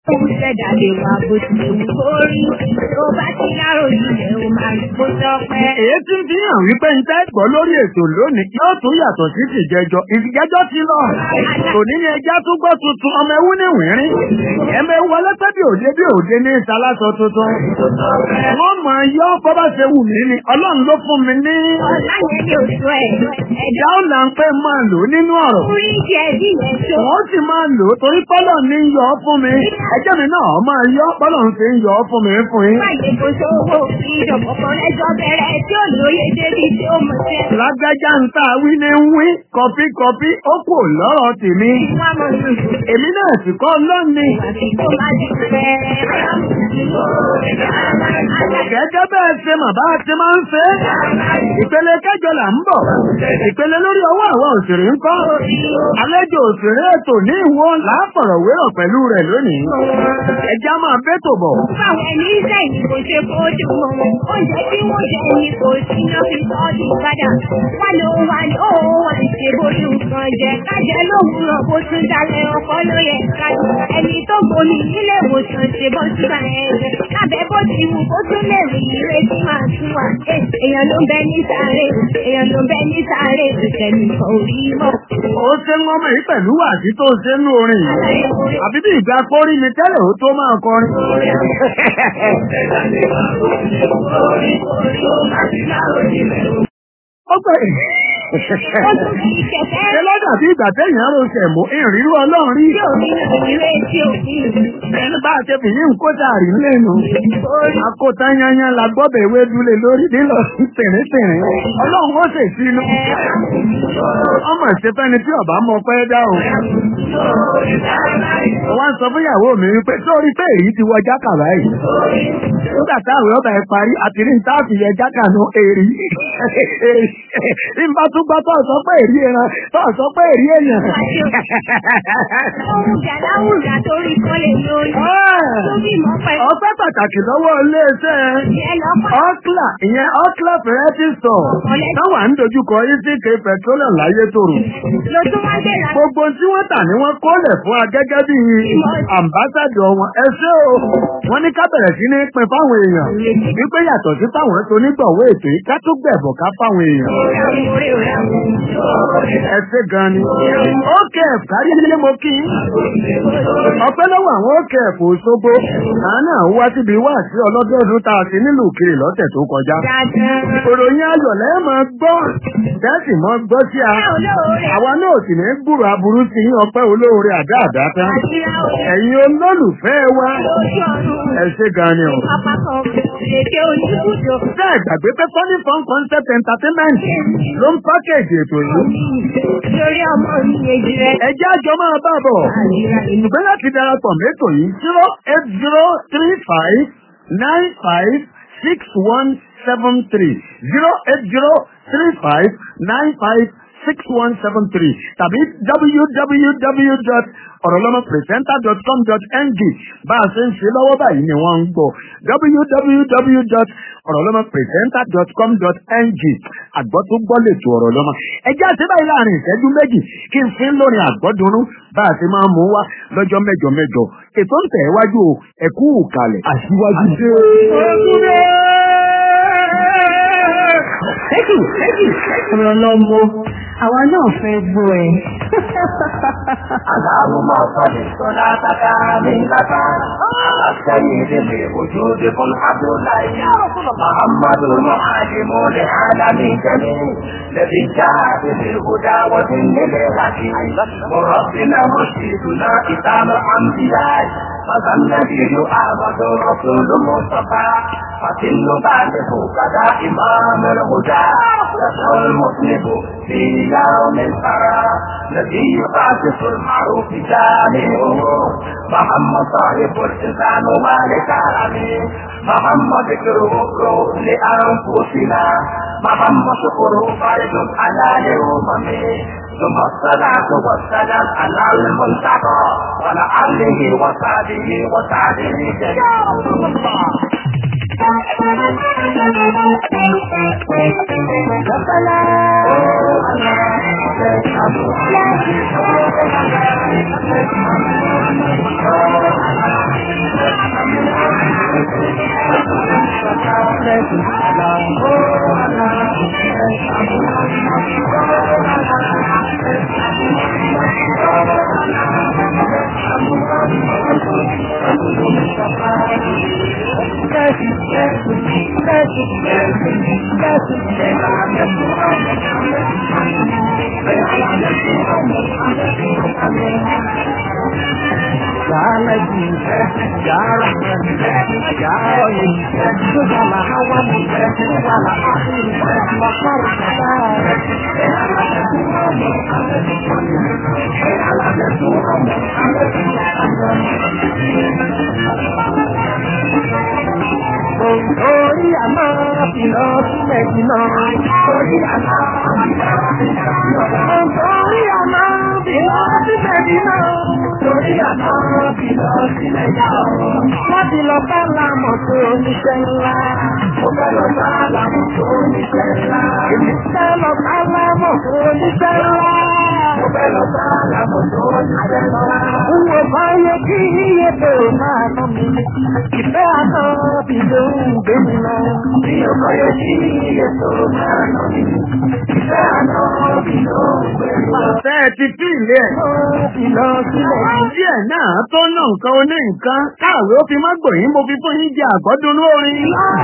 Ṣẹ̀dá lè wà bó ti lè wù kórí. Tó bá ti dárò ilẹ̀ o máa rí bó tọ́pẹ́. Èyí tí ń fi hàn wípé ń tẹ́ gbọ́ lórí ètò lónìí yóò tún yàtọ̀ sí tìjẹjọ. Ìjẹjọ ti lọ. Òní ni ẹja tún gbọ́ tuntun ọmọ ewu ní wìnrín. Ẹmọ ewu ọlọ́pẹ́ bí òde ní ìsálásọ tuntun. Wọ́n mọ̀ yọ́ bọ́ bá ṣe wù mí ni Ọlọ́run ló fún mi ní. Ọ̀la yẹn ni òṣù ẹ̀. Ẹ̀dá ò là ń pẹ́ máa lò nínú ọ̀rọ̀. Orí jẹ́ bí yẹn tó. Wọ́n sì máa lò torí pọ́lọ̀ ní yọ fún mi. Ẹjẹ́ mi náà máa yọ pọ́lọ̀ ń fi yọ fún mi fún yín. Báyìí kò sówó ìdọ̀kọ̀kọ̀ lẹ́jọ́ bẹ̀rẹ̀ tí ò lóye débi tí ó mọ̀ sí. Lágbájá ń tà wí ní wí kọfí ó kò lọ́rọ̀ tèmi. Wọ́n mọ̀ ní Èmi náà sì kọ́ lónìí. àti tó má di fẹ́. Gẹ́gẹ́ bẹ́ẹ̀ ṣe mà bá ti máa ń ṣe. Ìpele kẹjọ là ń bọ̀. Ìpele lórí ọwọ́ àwọn òṣèré ń kọ́. Àlejò òṣèré ètò ní ìwọ láàpọ̀rọ̀wérọ̀ pẹ̀lú rẹ̀ lónìí. Ẹja máa bẹ́tò bọ̀. Báwọn ẹni iṣẹ́ yìí kò ṣe fojú mọ́. Oúnjẹ tí wọ́n jẹ ni kò sí iná fi tọ́ di padà. Wà ló wà ṣe bójú nǹkan jẹ. Kájẹ lówùúrọ̀ bó tún dalẹ̀ ọkọ ló yẹ kájú. Ẹni tó gbomi nílé ìwòsàn ṣe bọ́ síbà ẹ̀jẹ̀. Lábẹ́ bó ti wù kó tún lè rí ire tí máa tún wà. Èèyàn ló ń bẹ ní sáré. Èèyàn ló ń bẹ ní sáré. Ìṣẹ̀lẹ̀ kan ò rí mọ́. Ó ṣe ń wọ́mọ̀ yìí pẹ̀lú àti tó ṣe ń orin yìí. Àbí bí ìgbà kórí mi tẹ́lẹ̀ ó tó máa kọrin. Ó pẹ̀ ṣe lọ́dà bí ìgbà tẹ́yìn àrò ṣẹ̀mú ìrírú Ọlọ́run rí. Ẹni bá ṣe fìyí ń kó dàrí lẹ́nu. Akóta yanyan la gbọ́bẹ̀ ìwé dúlé lórí nílọ sí tìrín. Ọlọ́run ó ṣe sínú. Ọmọ ìṣẹ́fẹ́ni tí ọba mọ pẹ́ dá o. Wọ́n sọ fún ìyàwó mi wípé sórí pé èyí ti wọ jákà báyìí. Nígbà táwọn ọba ẹ parí àti ní táàfì yẹ jákà nù èrì. Ìbá tún gbọ́ tó sọ pé èrí ẹran tó sọ pé èrí èèyàn. Ohun jàdáwùrà torí kan lè lórí. Ọpẹ́ pàtàkì lọ́wọ́ iléeṣẹ́ Ọ́kìlà ìyẹn Ọ́kìlà Variety Store. Táwa ń dojúkọ ECK Petroleum láyé tòrò. Gbogbo tí wọ́n tà ní wọ́n kólẹ̀ fún wa gẹ́gẹ́ bí àmbásádọ̀ wọn. Ẹ ṣé o, wọ́n ní ká bẹ̀rẹ̀ sí ní pín fáwọn èèyàn. Wípé yàtọ̀ sí táwọn tó nígbọ̀wọ́ ètò yìí ká tó gbẹ̀bọ̀ ká fáwọn èèyàn. Ẹ ṣé gan ni. OKF kárí nílé mo kí. Ọpẹ́ lọ́wọ́ àwọn OKF Òṣogbo. Àánà wá síbi wá sí ọlọ́dọọdún tá a ti nílùú kiri lọ́sẹ̀ tó kọjá. Ìròyìn ayọ̀ lẹ́ẹ̀ máa gbọ́. Tẹ́sì máa gbọ́ sí a. Àwa náà sì ní gbúrò aburú sí ọpẹ́ olóore àdáàdá tán. Ẹ̀yin olólùfẹ́ wa. Ẹ ṣé gan ni o. Bẹ́ẹ̀ gbàgbé pé Funny Fun Concept Entertainment ló ń pákéjì ètò yìí. Lórí ọmọ mi èjì rẹ̀. Ẹjẹ́ àjọ máa bá bọ̀. Ìgbẹ́ láti darapọ̀ mẹ́tò yìí 08035956173 08035956173 tàbí www.orolomopresenter.com.ng bá a ṣe ń ṣe lọ́wọ́ báyìí ni wọ́n ń gbọ́ www.orolomopresenter.com.ng àgbọ́ tó gbọ́ lè tó ọ̀rọ̀ lọ́mọ. Ẹjẹ́ àti báyìí láàrin ìṣẹ́jú méjì kí n fi ń lórin àgbọ́dúnrún bá a ṣe máa mú wá lọ́jọ́ mẹ́jọ mẹ́jọ. Ètò ń tẹ̀ wájú o, ẹ̀kú kalẹ̀. Aṣíwájú dé. Ọ̀rọ̀ lọ́mọ, àwa náà fẹ́ gbọ́ ẹ. Allahumma salli salataka min laka ala sayyidil wujudi kun abdullahi Muhammadul muhadimu li alamin jami ladhi jaa bil huda wa dinil haqi wa rabbina murshiduna kitabul anbiya فالنبي أحمد رسول المصطفى فكل بعده كذا إمام الهدى يسعى المذنب في يوم الفرح الذي يقاسف المعروف جامعه محمد صاحب الإنسان والكرم محمد ذكره لأنفسنا محمد شكره فرد على الأمم ثم الصلاة والسلام على المنتقى وعلى آله وصحبه وسعده جميعا Láti lọ bá lámọ̀ tó oníṣẹ́ ńlá. Mo fẹ́ lọ bá lámọ̀ tó oníṣẹ́ ńlá. Èmi fẹ́ lọ bá lámọ̀ tó oníṣẹ́ ńlá. Mo fẹ́ lọ bá lámọ̀ tó oníṣẹ́ ńlá. N ò bá yẹ kí iye tó máa ná mi. Ìfẹ́ àná bí ló ń gbé mi lọ. Mi ò bá yẹ kí iye tó máa ná mi. Ìfẹ́ àná bí ló ń gbé mi lọ. Ṣé ẹ ti fi ilé ẹ̀? Ìlọ sílẹ̀. Díẹ̀ náà tó ná nǹkan oní nǹkan. Káàwé ó fi má gbòyìn mo fi fún yín jẹ àgbọ́dúnú orin.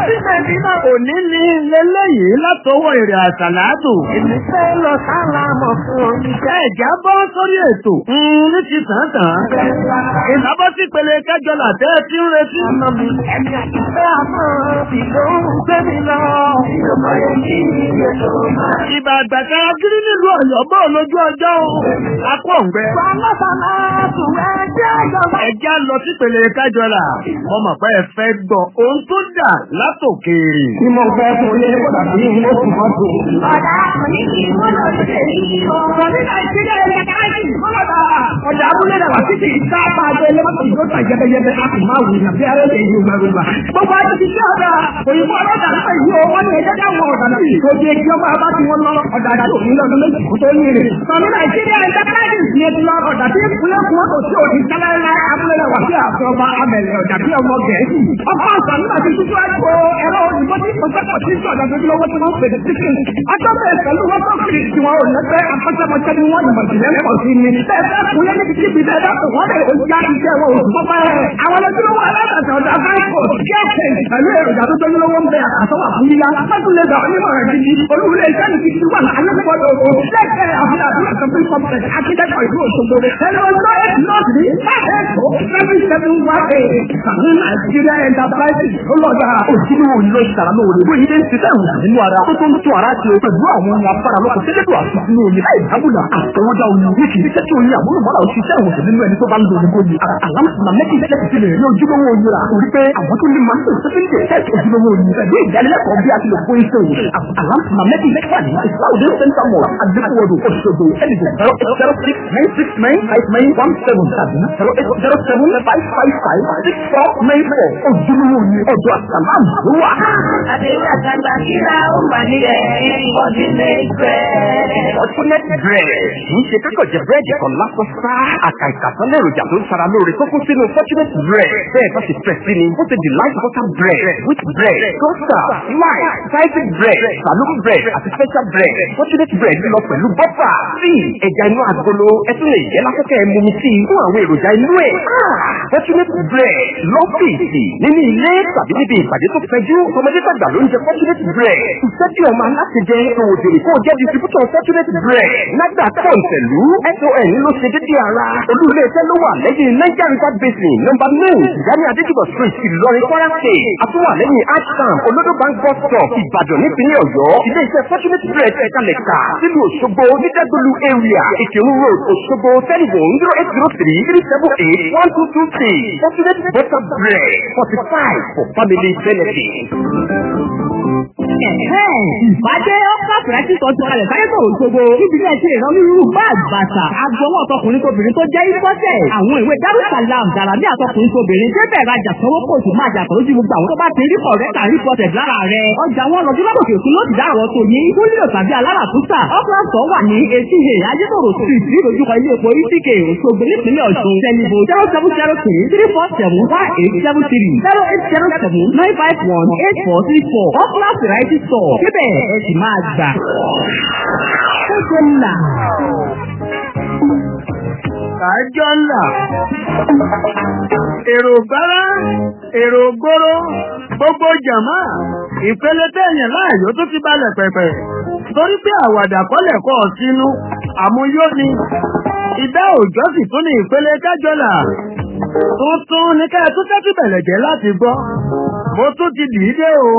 Òní ni lélẹ́yìí látọwọ́ èrè àṣàlátù. Èmi fẹ́ lọ sálámọ̀ fún oníṣẹ́. Ẹ̀já bọ́ sórí ètò. Ní ti tàn-tàn. Ìsábọ́ sí pele kẹjọ làtẹ́ tí ń retí. Ọmọ mi, ẹni àtúntẹ́ àmọ́ bí ló ń gbé mi lọ. Ìjọba yẹn kí iye tó máa. Ìbà àgbàkà gírí nílùú Ọ̀yọ́ bọ́ lójú ọjọ́ o. Akọ̀ ǹgbẹ. Sọlọ́sọlá tún ẹjẹ́ ìjọba. Ẹ̀já lọ sí pele kẹjọ là. Mo mọ̀ pé ẹ fẹ́ gbọ́ ohun tó dà látòkèèrè. Tí mo fẹ́ fún ilé kódà bí mo sì mọ́ tó. Ọ̀dà àkànní kì í mọ́nà òṣèlú yìí. Ọ̀rọ̀ ní Nàìjíríà ẹ̀yẹ káàkiri mọ́nà. Ọ̀dà abúlé náà wà títí ìsáàpá àjọ ẹlẹ́mọ̀tò yóò tà jẹ́bẹ́jẹ́bẹ́ á sì máa wù ní àbí arẹ́ lè yí gbàgbà. Gbogbo àti ti ṣe ọ̀dà òyìnbó ọlọ́dà náà yìí ó wọ́n ní ẹjẹ́ dáwọn ọ̀dà náà yìí tó di ẹjí ọmọ abá tí wọ́n lọ ọ̀dà àti òní lọ́dún méjì kó tó ní rè. Sọ̀ní Nàìjíríà ẹ̀jẹ̀ káàkiri ní ẹni lọ ọ̀dà tí ìpínlẹ̀ kún ọ̀dọ̀ tí òní sálẹ́lá abúlé náà wà sí àfẹ́ ọba amẹ̀lẹ̀ ọ̀dà bí ọmọ Gẹ̀ẹ́sì. Ọkọ̀ ọ̀sán nígbà tí tútù àjò ẹ̀rọ òyìnbó tí kò sẹ́kọ̀ tí sọ̀dọ̀ tó lọ́wọ́ tí wọ́n pèsè títì. Ọjọ́ bẹ̀rẹ̀ pẹ̀lú wọ́n tó kiri tí wọ́n ò lẹ́gbẹ́ akọ́ṣẹ́mọṣẹ́ ni wọ́n yìnbọn sílẹ̀ pọ̀ sí ni. Bẹ́ẹ̀ kúlẹ̀ ní kíkí bẹ́ẹ̀ dá wọ́n lè já iṣẹ́ wọn oṣù tó pẹ́. Àwọn ojúlówó alágbàtà ọ̀dà báńkò kẹ́ẹ̀kẹ́ pẹ̀lú èròjà tó tójúlówó ń bẹ àtọwà fún yíyá. Mọ́túnlẹ̀ dà onímọ̀ rẹ̀ gidi. Olúwulẹ̀ iṣẹ́ ní kíkí wà lálẹ́kọ̀ọ́ òkú. Lẹ́kẹ̀ẹ́ àfihàn àfihàn shopping complex akíndẹ́kọ̀ọ́ ìlú Òṣogbo. Ẹni ọjọ́ nọ́ọ̀sì ní ẹ̀ẹ́kọ́ 7718 Sàmì Nàìjíríà Enterprises ló lọ́jà. Ojúlówó ìlú ìṣàrà lóore. Bóyá ilé ń ṣiṣẹ́ ìwọ̀n nínú ara. Tó tó ń tún ara ṣe pẹ̀lú àwọn ohun afárá lọ́kọ̀ tẹ́lẹ̀dọ̀ àti ní omi. Láì dábùlà àtọwọ́dá omi ní kì í ṣe tí oyin àmúlùmọ́lá òṣìṣẹ́ ìwọ̀n nínú ẹni tó bá ń lo omi bóyí. Àlámùsùnmá méjì lẹ́kì sí lè rí ojúlówó oyin rà. Orí pé àwọn tó ní máa ń tó sẹ́fíǹdì tẹ́ẹ̀kì ojúlówó oyin pẹ̀lú ìdánilẹ́kọ̀ọ́ bí a ti lè fún iṣẹ́ òun. Àlámùsùnmá méjì lẹ́kì wà ní Ìsìláwòdé Center Mall Adékòwòdò Òṣogbo Ẹnìgbò 080696917 tàbí 08075556494. Ojúlówó oyin ọjọ́ àsàlámù ló wà. Àdéhùn àtàgbà kíra ó mà ní ẹ̀ Fortunate Bread. Fortunate Bread kì í ṣe kákọ̀ jẹ búrẹ́dì kan lásán sá. Àkà ìkàtọ́ lẹ́ròjà tó ń sara lóore tó kún sínú Fortunate Bread. Bẹ́ẹ̀ bá ti fẹ́ sí ni, ó ti delight butter bread, wheat bread, toaster, slice, sliced bread, saloon bread àti special bread. Fortunate Bread lọ pẹ̀lú bọ́fà, tíì, ẹja inú agolo, ẹ tún lè jẹ́ lásìkò ẹ̀ mumi sí fún àwọn èròjà inú ẹ̀. Fortunate Bread lọ́fíìsì nínú ilé tàbí níbi ìpàdé tó fẹjú. Ọmọdé tàgbà ló ń jẹ Fortunate Bread. Ìṣẹ́ tí ọmọ aláṣẹ jẹ òòjòrè kó jẹ́ distributor Fortunate Bread. Nágbà kọ̀ǹtẹ̀lú SON ló ṣe dédé ara. Olú-ilé iṣẹ́ ló wà lẹ́yìn Niger River Basin nọ́mbà 9 Ìyáni Adéjìbọ̀ Street Ìlọrin Kwara State. Àtúwà lẹ́yìn Ashton Olodo Bank bus stop Ìbàdàn nípínlẹ̀ Ọ̀yọ́. Ilé iṣẹ́ Fortunate Bread ẹ̀kalẹ̀ kà sílùú Òṣogbo Nídẹ́gbẹ̀lú area Ìkírun Road Òṣogbo telephone 08033781223. Fortunate Butter Bread 45 for family benefit. Ìbádé ọ́pá fìrẹ́tì tọ́jú kalẹ̀ sáyé tó òṣogbo. Níbi ilé ẹ̀ṣẹ̀ ìrọ́lúrú bá àgbàṣà. Agbọwọ́ ọ̀tọkùnrin tóbìnrin tó jẹ́ ìfọ́tẹ̀. Àwọn ìwé Darussalam Dàràbí àtọkùnrin tóbìnrin. Débẹ̀ rajà sanwó kóòtù máa jà pẹ̀lú gbogbo àwọn tó bá ti rí kọ̀rẹ́tà reported lára rẹ̀. Ọjà wọn lọ dúró lókè òkun ló ti dárò tó yín. Kúlíò tàbí aláràtúntà. Ọ́pọ̀lọpọ̀ wà ní etí he Ayétòrò street ní ìdojúkọ ilé epo ETK Òṣogbo nípínlẹ̀ Ọ̀ṣun. Tẹlifo 0703-347-1873 08079518434. Ọ́pọ̀lọpọ̀ variety store. Síbẹ̀ ẹ sì máa gbà. Ó ṣe ńlá. Àjọ ńlá. Èrò gbára, èrò gbóró, gbogbo jàmá, ìpele tẹ̀yìn láàyò tó ti balẹ̀ pẹ̀pẹ̀. Torí pé àwàdà kọ́lẹ̀ kọ́ sínú, àmúyó ni. Ìdá òjò sì tún ní ìpele kájọ́là. Tuntun ní ká tún tẹ́tí bẹ̀lẹ̀ jẹ́ láti gbọ́. Mo tún ti dìídé o.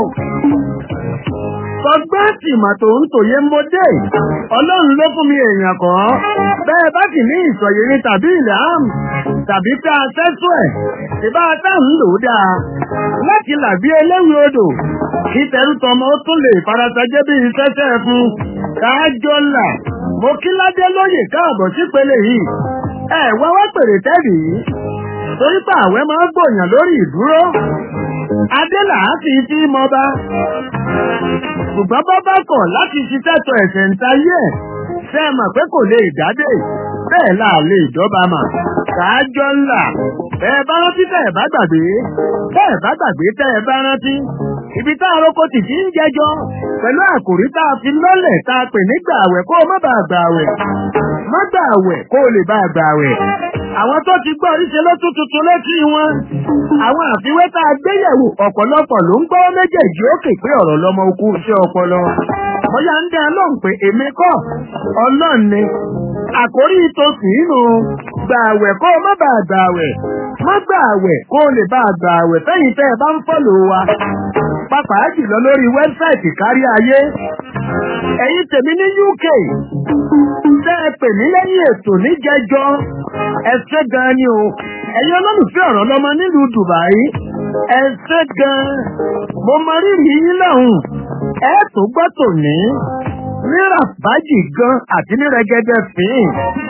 Sọgbẹ́ tìmọ̀ tó ń tòye ń bodè. Ọlọ́run ló fún mi èèyàn kan. Bẹ́ẹ̀ bá sì ní ìsọ̀yẹ̀rí tàbí ìlàámù tàbí tá a tẹ́sù ẹ̀. Ìbá tá ń lò ó dáa. Láti làbí eléwì odò. Kí tẹrú tọmọ ó tún lè farasajẹ́ bí ìfẹ́sẹ̀ fún. Kájọ ńlá. Mo kí ládé lóye káàbọ̀ sípele yìí. Wá wá pèrè tẹ́lì yìí. Torí pé àwẹ̀ máa ń gbòyàn lórí ìdúró. Adélà á sì fi mọba. Ṣùgbọ́n bọ́bá kọ̀ láti ṣiṣẹ́ tọ ẹ̀sẹ̀ ń tayé ẹ̀. Ṣé ẹ mọ̀ pé kò lè dádé? Bẹ́ẹ̀ là lè jọba mà. Kájọ ńlá. Bẹ́ẹ̀ bá rántí tẹ́ ẹ̀ bá gbàgbé. Bẹ́ẹ̀ bá gbàgbé tẹ́ ẹ bá rántí. Ibi tá àròkọ tì sí ń jẹjọ. Pẹ̀lú àkòrí tá a fi lọ́lẹ̀ tá a pè ní gbààwẹ̀ kó o má bàa gbààwẹ̀. Má gbààwẹ̀ kó o lè bàa gbààwẹ̀. Àwọn tó ti gbọ́ oríṣi ló tún tuntun létí wọn. Àwọn àfiwé tá a gbé yẹ̀wò ọ̀pọ̀lọpọ̀ ló ń gbọ́ méjèèjì ókè pé ọ̀rọ̀ lọmọ okú iṣẹ́ ọpọlọ. Bóyá ń dá lóhùn pé èmi kọ́ Ọlọ́run ni. Àkórí ìtòsí inú gbààwẹ̀ kó o má bàa gbààwẹ̀. Má gbààwẹ̀ kó o lè bàa gbààwẹ̀ fẹ́yìn tẹ́ ẹ bá ń fọ́lò wa. Pàápàá jùlọ lórí wẹ́bsáìtì kárí ayé. Ẹ̀yin tèmi ní UK. Tẹ́ ẹ pè mí lẹ́yìn ètò níjẹjọ́. Ẹ ṣé gan ni o. Ẹ̀yin olólùfẹ́ ọ̀rọ̀ lọ́mọ nílùú Dubai. Ẹ ṣé gan. Mo mọ rírì yín lọ́hùn. Ẹ tó gbọ́ tòní. Rírà bájì gan àti ní rẹ́gẹ́dẹ́ fín.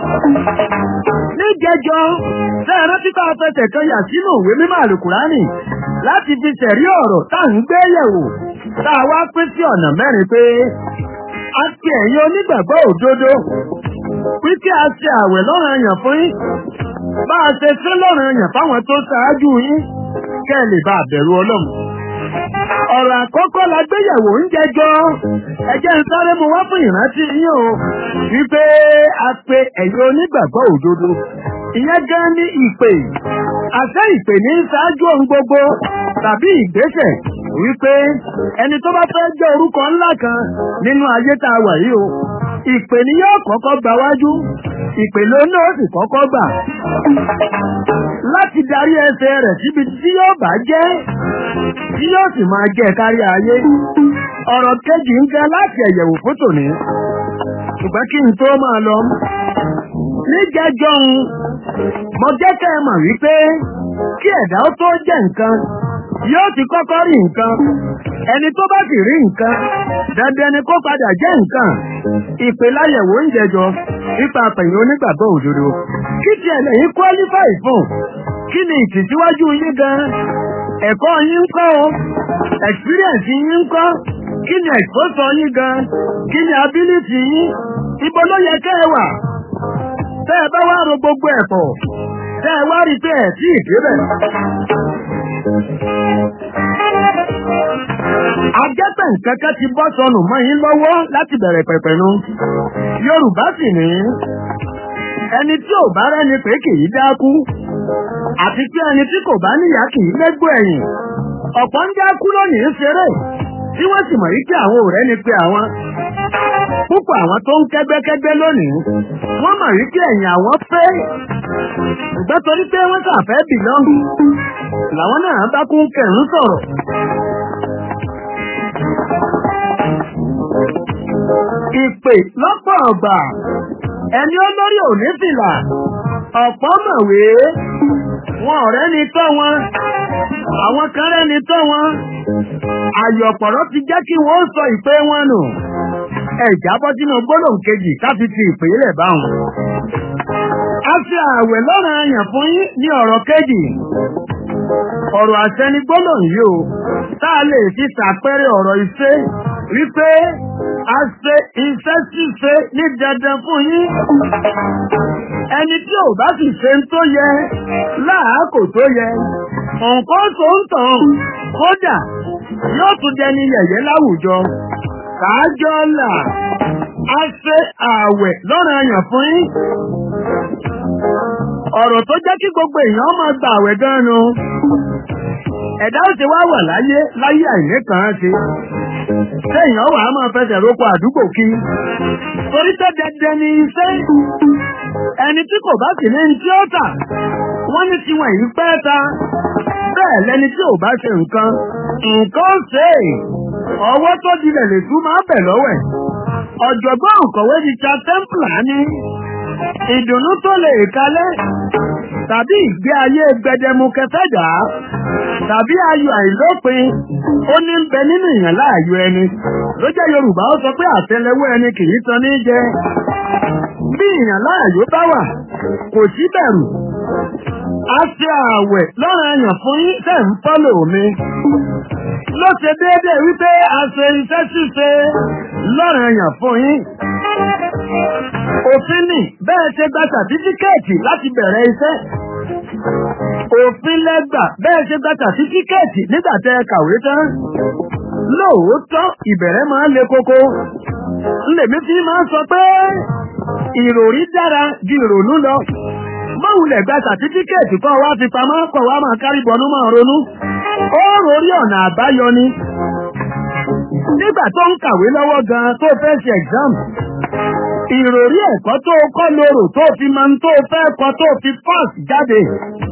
Níjẹjọ́, tẹ́ ẹ rántí ká fẹsẹ̀ kan yà sínú ìwé mímọ́ Àlùkùránì láti fi ṣẹ̀rí ọ̀rọ̀ tá à ń gbé yẹ̀wò. Tá a wá pín sí ọ̀nà mẹ́rin pé a ti ẹ̀yin onígbàgbọ́ òdodo. Wípé a ṣe àwẹ̀ lọ́ranyàn fún yín. Bá a ṣe ṣe lọ́ranyàn fáwọn tó ṣáájú yín. Kẹ́ ẹ lè bá a bẹ̀rù Ọlọ́run. Ọ̀rọ̀ àkọ́kọ́ la gbéyẹ̀wò ń jẹjọ́. Ẹ jẹ́ ń sáré mu wá fún ìrántí yín o. Wípé a pe ẹ̀yin onígbàgbọ́ òdodo. Ìyẹn gan ní ìpè. Àṣẹ ìpè ní ṣáájú ohun gbogbo tàbí ìgbésẹ̀. Wípé ẹni tó bá fẹ́ jẹ́ orúkọ ńlá kan nínú ayé tá a wà yìí o. Ìpè ni yóò kọ́kọ́ gbà wájú. Ìpè ló náà sì kọ́kọ́ gbà. Láti darí ẹsẹ̀ rẹ̀ síbi tí yóò bá jẹ́. Tí yóò sì máa jẹ́ kárí ayé. Ọ̀rọ̀ kejì ń jẹ́ láti ẹ̀yẹ̀wò fún tòní. Ṣùgbọ́n kí n tó máa lọ. Níjẹjọ́ ń, mo jẹ́ kẹ́ ẹ mọ̀ wípé kí ẹ̀dá ó tó jẹ́ nǹkan, yóò ti kọ́kọ́ rí nǹkan. Ẹni tó bá sì rí nǹkan, dandan ni kó padà jẹ́ nǹkan. Ìpè láyẹ̀wò ń jẹjọ nípa pẹ̀yìn onígbàgbọ́ òdodo. Kí ti ẹ̀lẹ́yìn qualify fún? Kí ni ìtìsíwájú yín gan? Ẹ̀kọ́ yín ń kọ́ o. Experience yín ń kọ́. Kí ni exposure yín gan? Kí ni ability yín? Ibo ló yẹ kẹ́ ẹ wà? Tẹ́ ẹ bá wá ro gbogbo ẹ̀ pọ̀. Tẹ́ ẹ wá rí pé ẹ̀ tí ì débẹ̀. Ajẹ́pẹ̀ nǹkankan ti bọ́ sọnù mọ́ yín lọ́wọ́ láti bẹ̀rẹ̀ pẹ̀pẹ̀ nu. Yorùbá sì ní ẹni tí ò bá rẹ́ni pé kì í dákú. Àti pé ẹni tí kò bá níyà kì í légbó ẹ̀yìn. Ọ̀pọ̀ ń dákú lónìí ń ṣeré. Tí wọ́n sì mọ̀ wípé àwọn ò rẹ́ni pé àwọn. Púpọ̀ àwọn tó ń kẹ́gbẹ́kẹ́gbẹ́ lónìí. Wọ́n mọ̀ wípé ẹ̀yìn àwọn fẹ́. Ṣùgbọ́n torí pé wọ́n ṣàfẹ́ bìlọ́ǹgì. Làwọn náà bá kún kẹ̀rún sọ̀rọ̀. Ìpè lọ́pọ̀ ọ̀gbà. Ẹni olórí ò ní fìlà. Ọ̀pọ̀ mọ̀wé. wọn ọ̀rẹ́ ni tọ́ wọn, àwọn kan rẹ́ ni tọ́ wọn, àyọ̀pọ̀rọ̀ ti jẹ́ kí wọ́n sọ ìpè wọn nù. Ẹ̀jábọ́ sínú gbólóhùn kejì ká fi ti ìpè lẹ̀ báwọn. A fi ààwẹ̀ lọ́rọ̀ àyàn fún yín ní ọ̀rọ̀ kejì. Ọ̀rọ̀ àṣẹ ni gbólóhùn yìí o, tá a lè fi ṣàpẹẹrẹ ọ̀rọ̀ ìṣe wípé a ṣe iṣẹ́ ṣíṣe ní dandan fún yín. Ẹni tí ò bá sì ṣe ń tó yẹ láàkò tó yẹ, nǹkan tó ń tàn kódà yóò tún dẹni yẹ̀yẹ́ láwùjọ. Kájọ́ là a ṣe ààwẹ̀ lọ́rọ̀ àyàn fún yín. Ọ̀rọ̀ tó jẹ́ kí gbogbo èèyàn máa gba ààwẹ̀ gan-an nu. Ẹ̀dá ó ti wá wà láyé àìní kan ṣe. Téèyàn wà á máa fẹsẹ̀ roko àdúgbò kí. Torí tẹ́ dẹdẹ ní iṣẹ́. Ẹni tí kò bá sì ní tí ó tà, wọ́n ní tiwọn yìí pẹ́ ta. Bẹ́ẹ̀ lẹni tí ò bá ṣe nǹkan ó ṣe é. Ọwọ́ tó dilẹ̀ lè tún máa bẹ̀ lọ́wẹ̀. Ọ̀jọ̀gbọ́n òǹkọ̀wé di cha Templar ní ìdùnnú tó lè kalẹ̀ tàbí ìgbé ayé gbẹdẹmukẹ fẹ́dà tàbí ayọ̀ àìlópin ó ní ń bẹ nínú ìyàn láàyò ẹni. Ló jẹ́ Yorùbá ó sọ pé àtẹ́lẹwọ́ ẹni kì í tan ní jẹ. Bí ìyàn láàyò bá wà kò sí bẹ̀rù. A ṣe ààwẹ̀ lọ́rọ̀ àyàn fún yín tẹ̀ ń fọ́lò mi. Ló ṣe déédéé wípé a ṣe iṣẹ́ ṣíṣe lọ́rọ̀ àyàn fún yín. Òfin ni bẹ́ẹ̀ ṣe gba sàtífíkẹ́ẹ̀tì láti bẹ̀rẹ̀ iṣẹ́. Òfin lẹ́gbà bẹ́ẹ̀ ṣe gba sàtífíkẹ́ẹ̀tì nígbà tẹ́ ẹ kàwé tán. Lóòótọ́ ìbẹ̀rẹ̀ máa ń le koko. Lèmi fi máa ń sọ pé ìròrí dára ju ìrònú lọ. Mọ́wulẹ̀ gba sàtífíkẹ́ẹ̀tì kọ́ wá fi pamọ́ kọ́ wá máa kárí bọnú máa ronú. Ó rórí ọ̀nà àbáyọ ni. Nígbà tó ń kàwé lọ́wọ́ gan-an tó fẹ́ ṣe exam. Ìròrí ẹ̀kọ́ tó kọ́ lóró tó fi máa ń tó fẹ́ kọ́ tó fi pass jáde.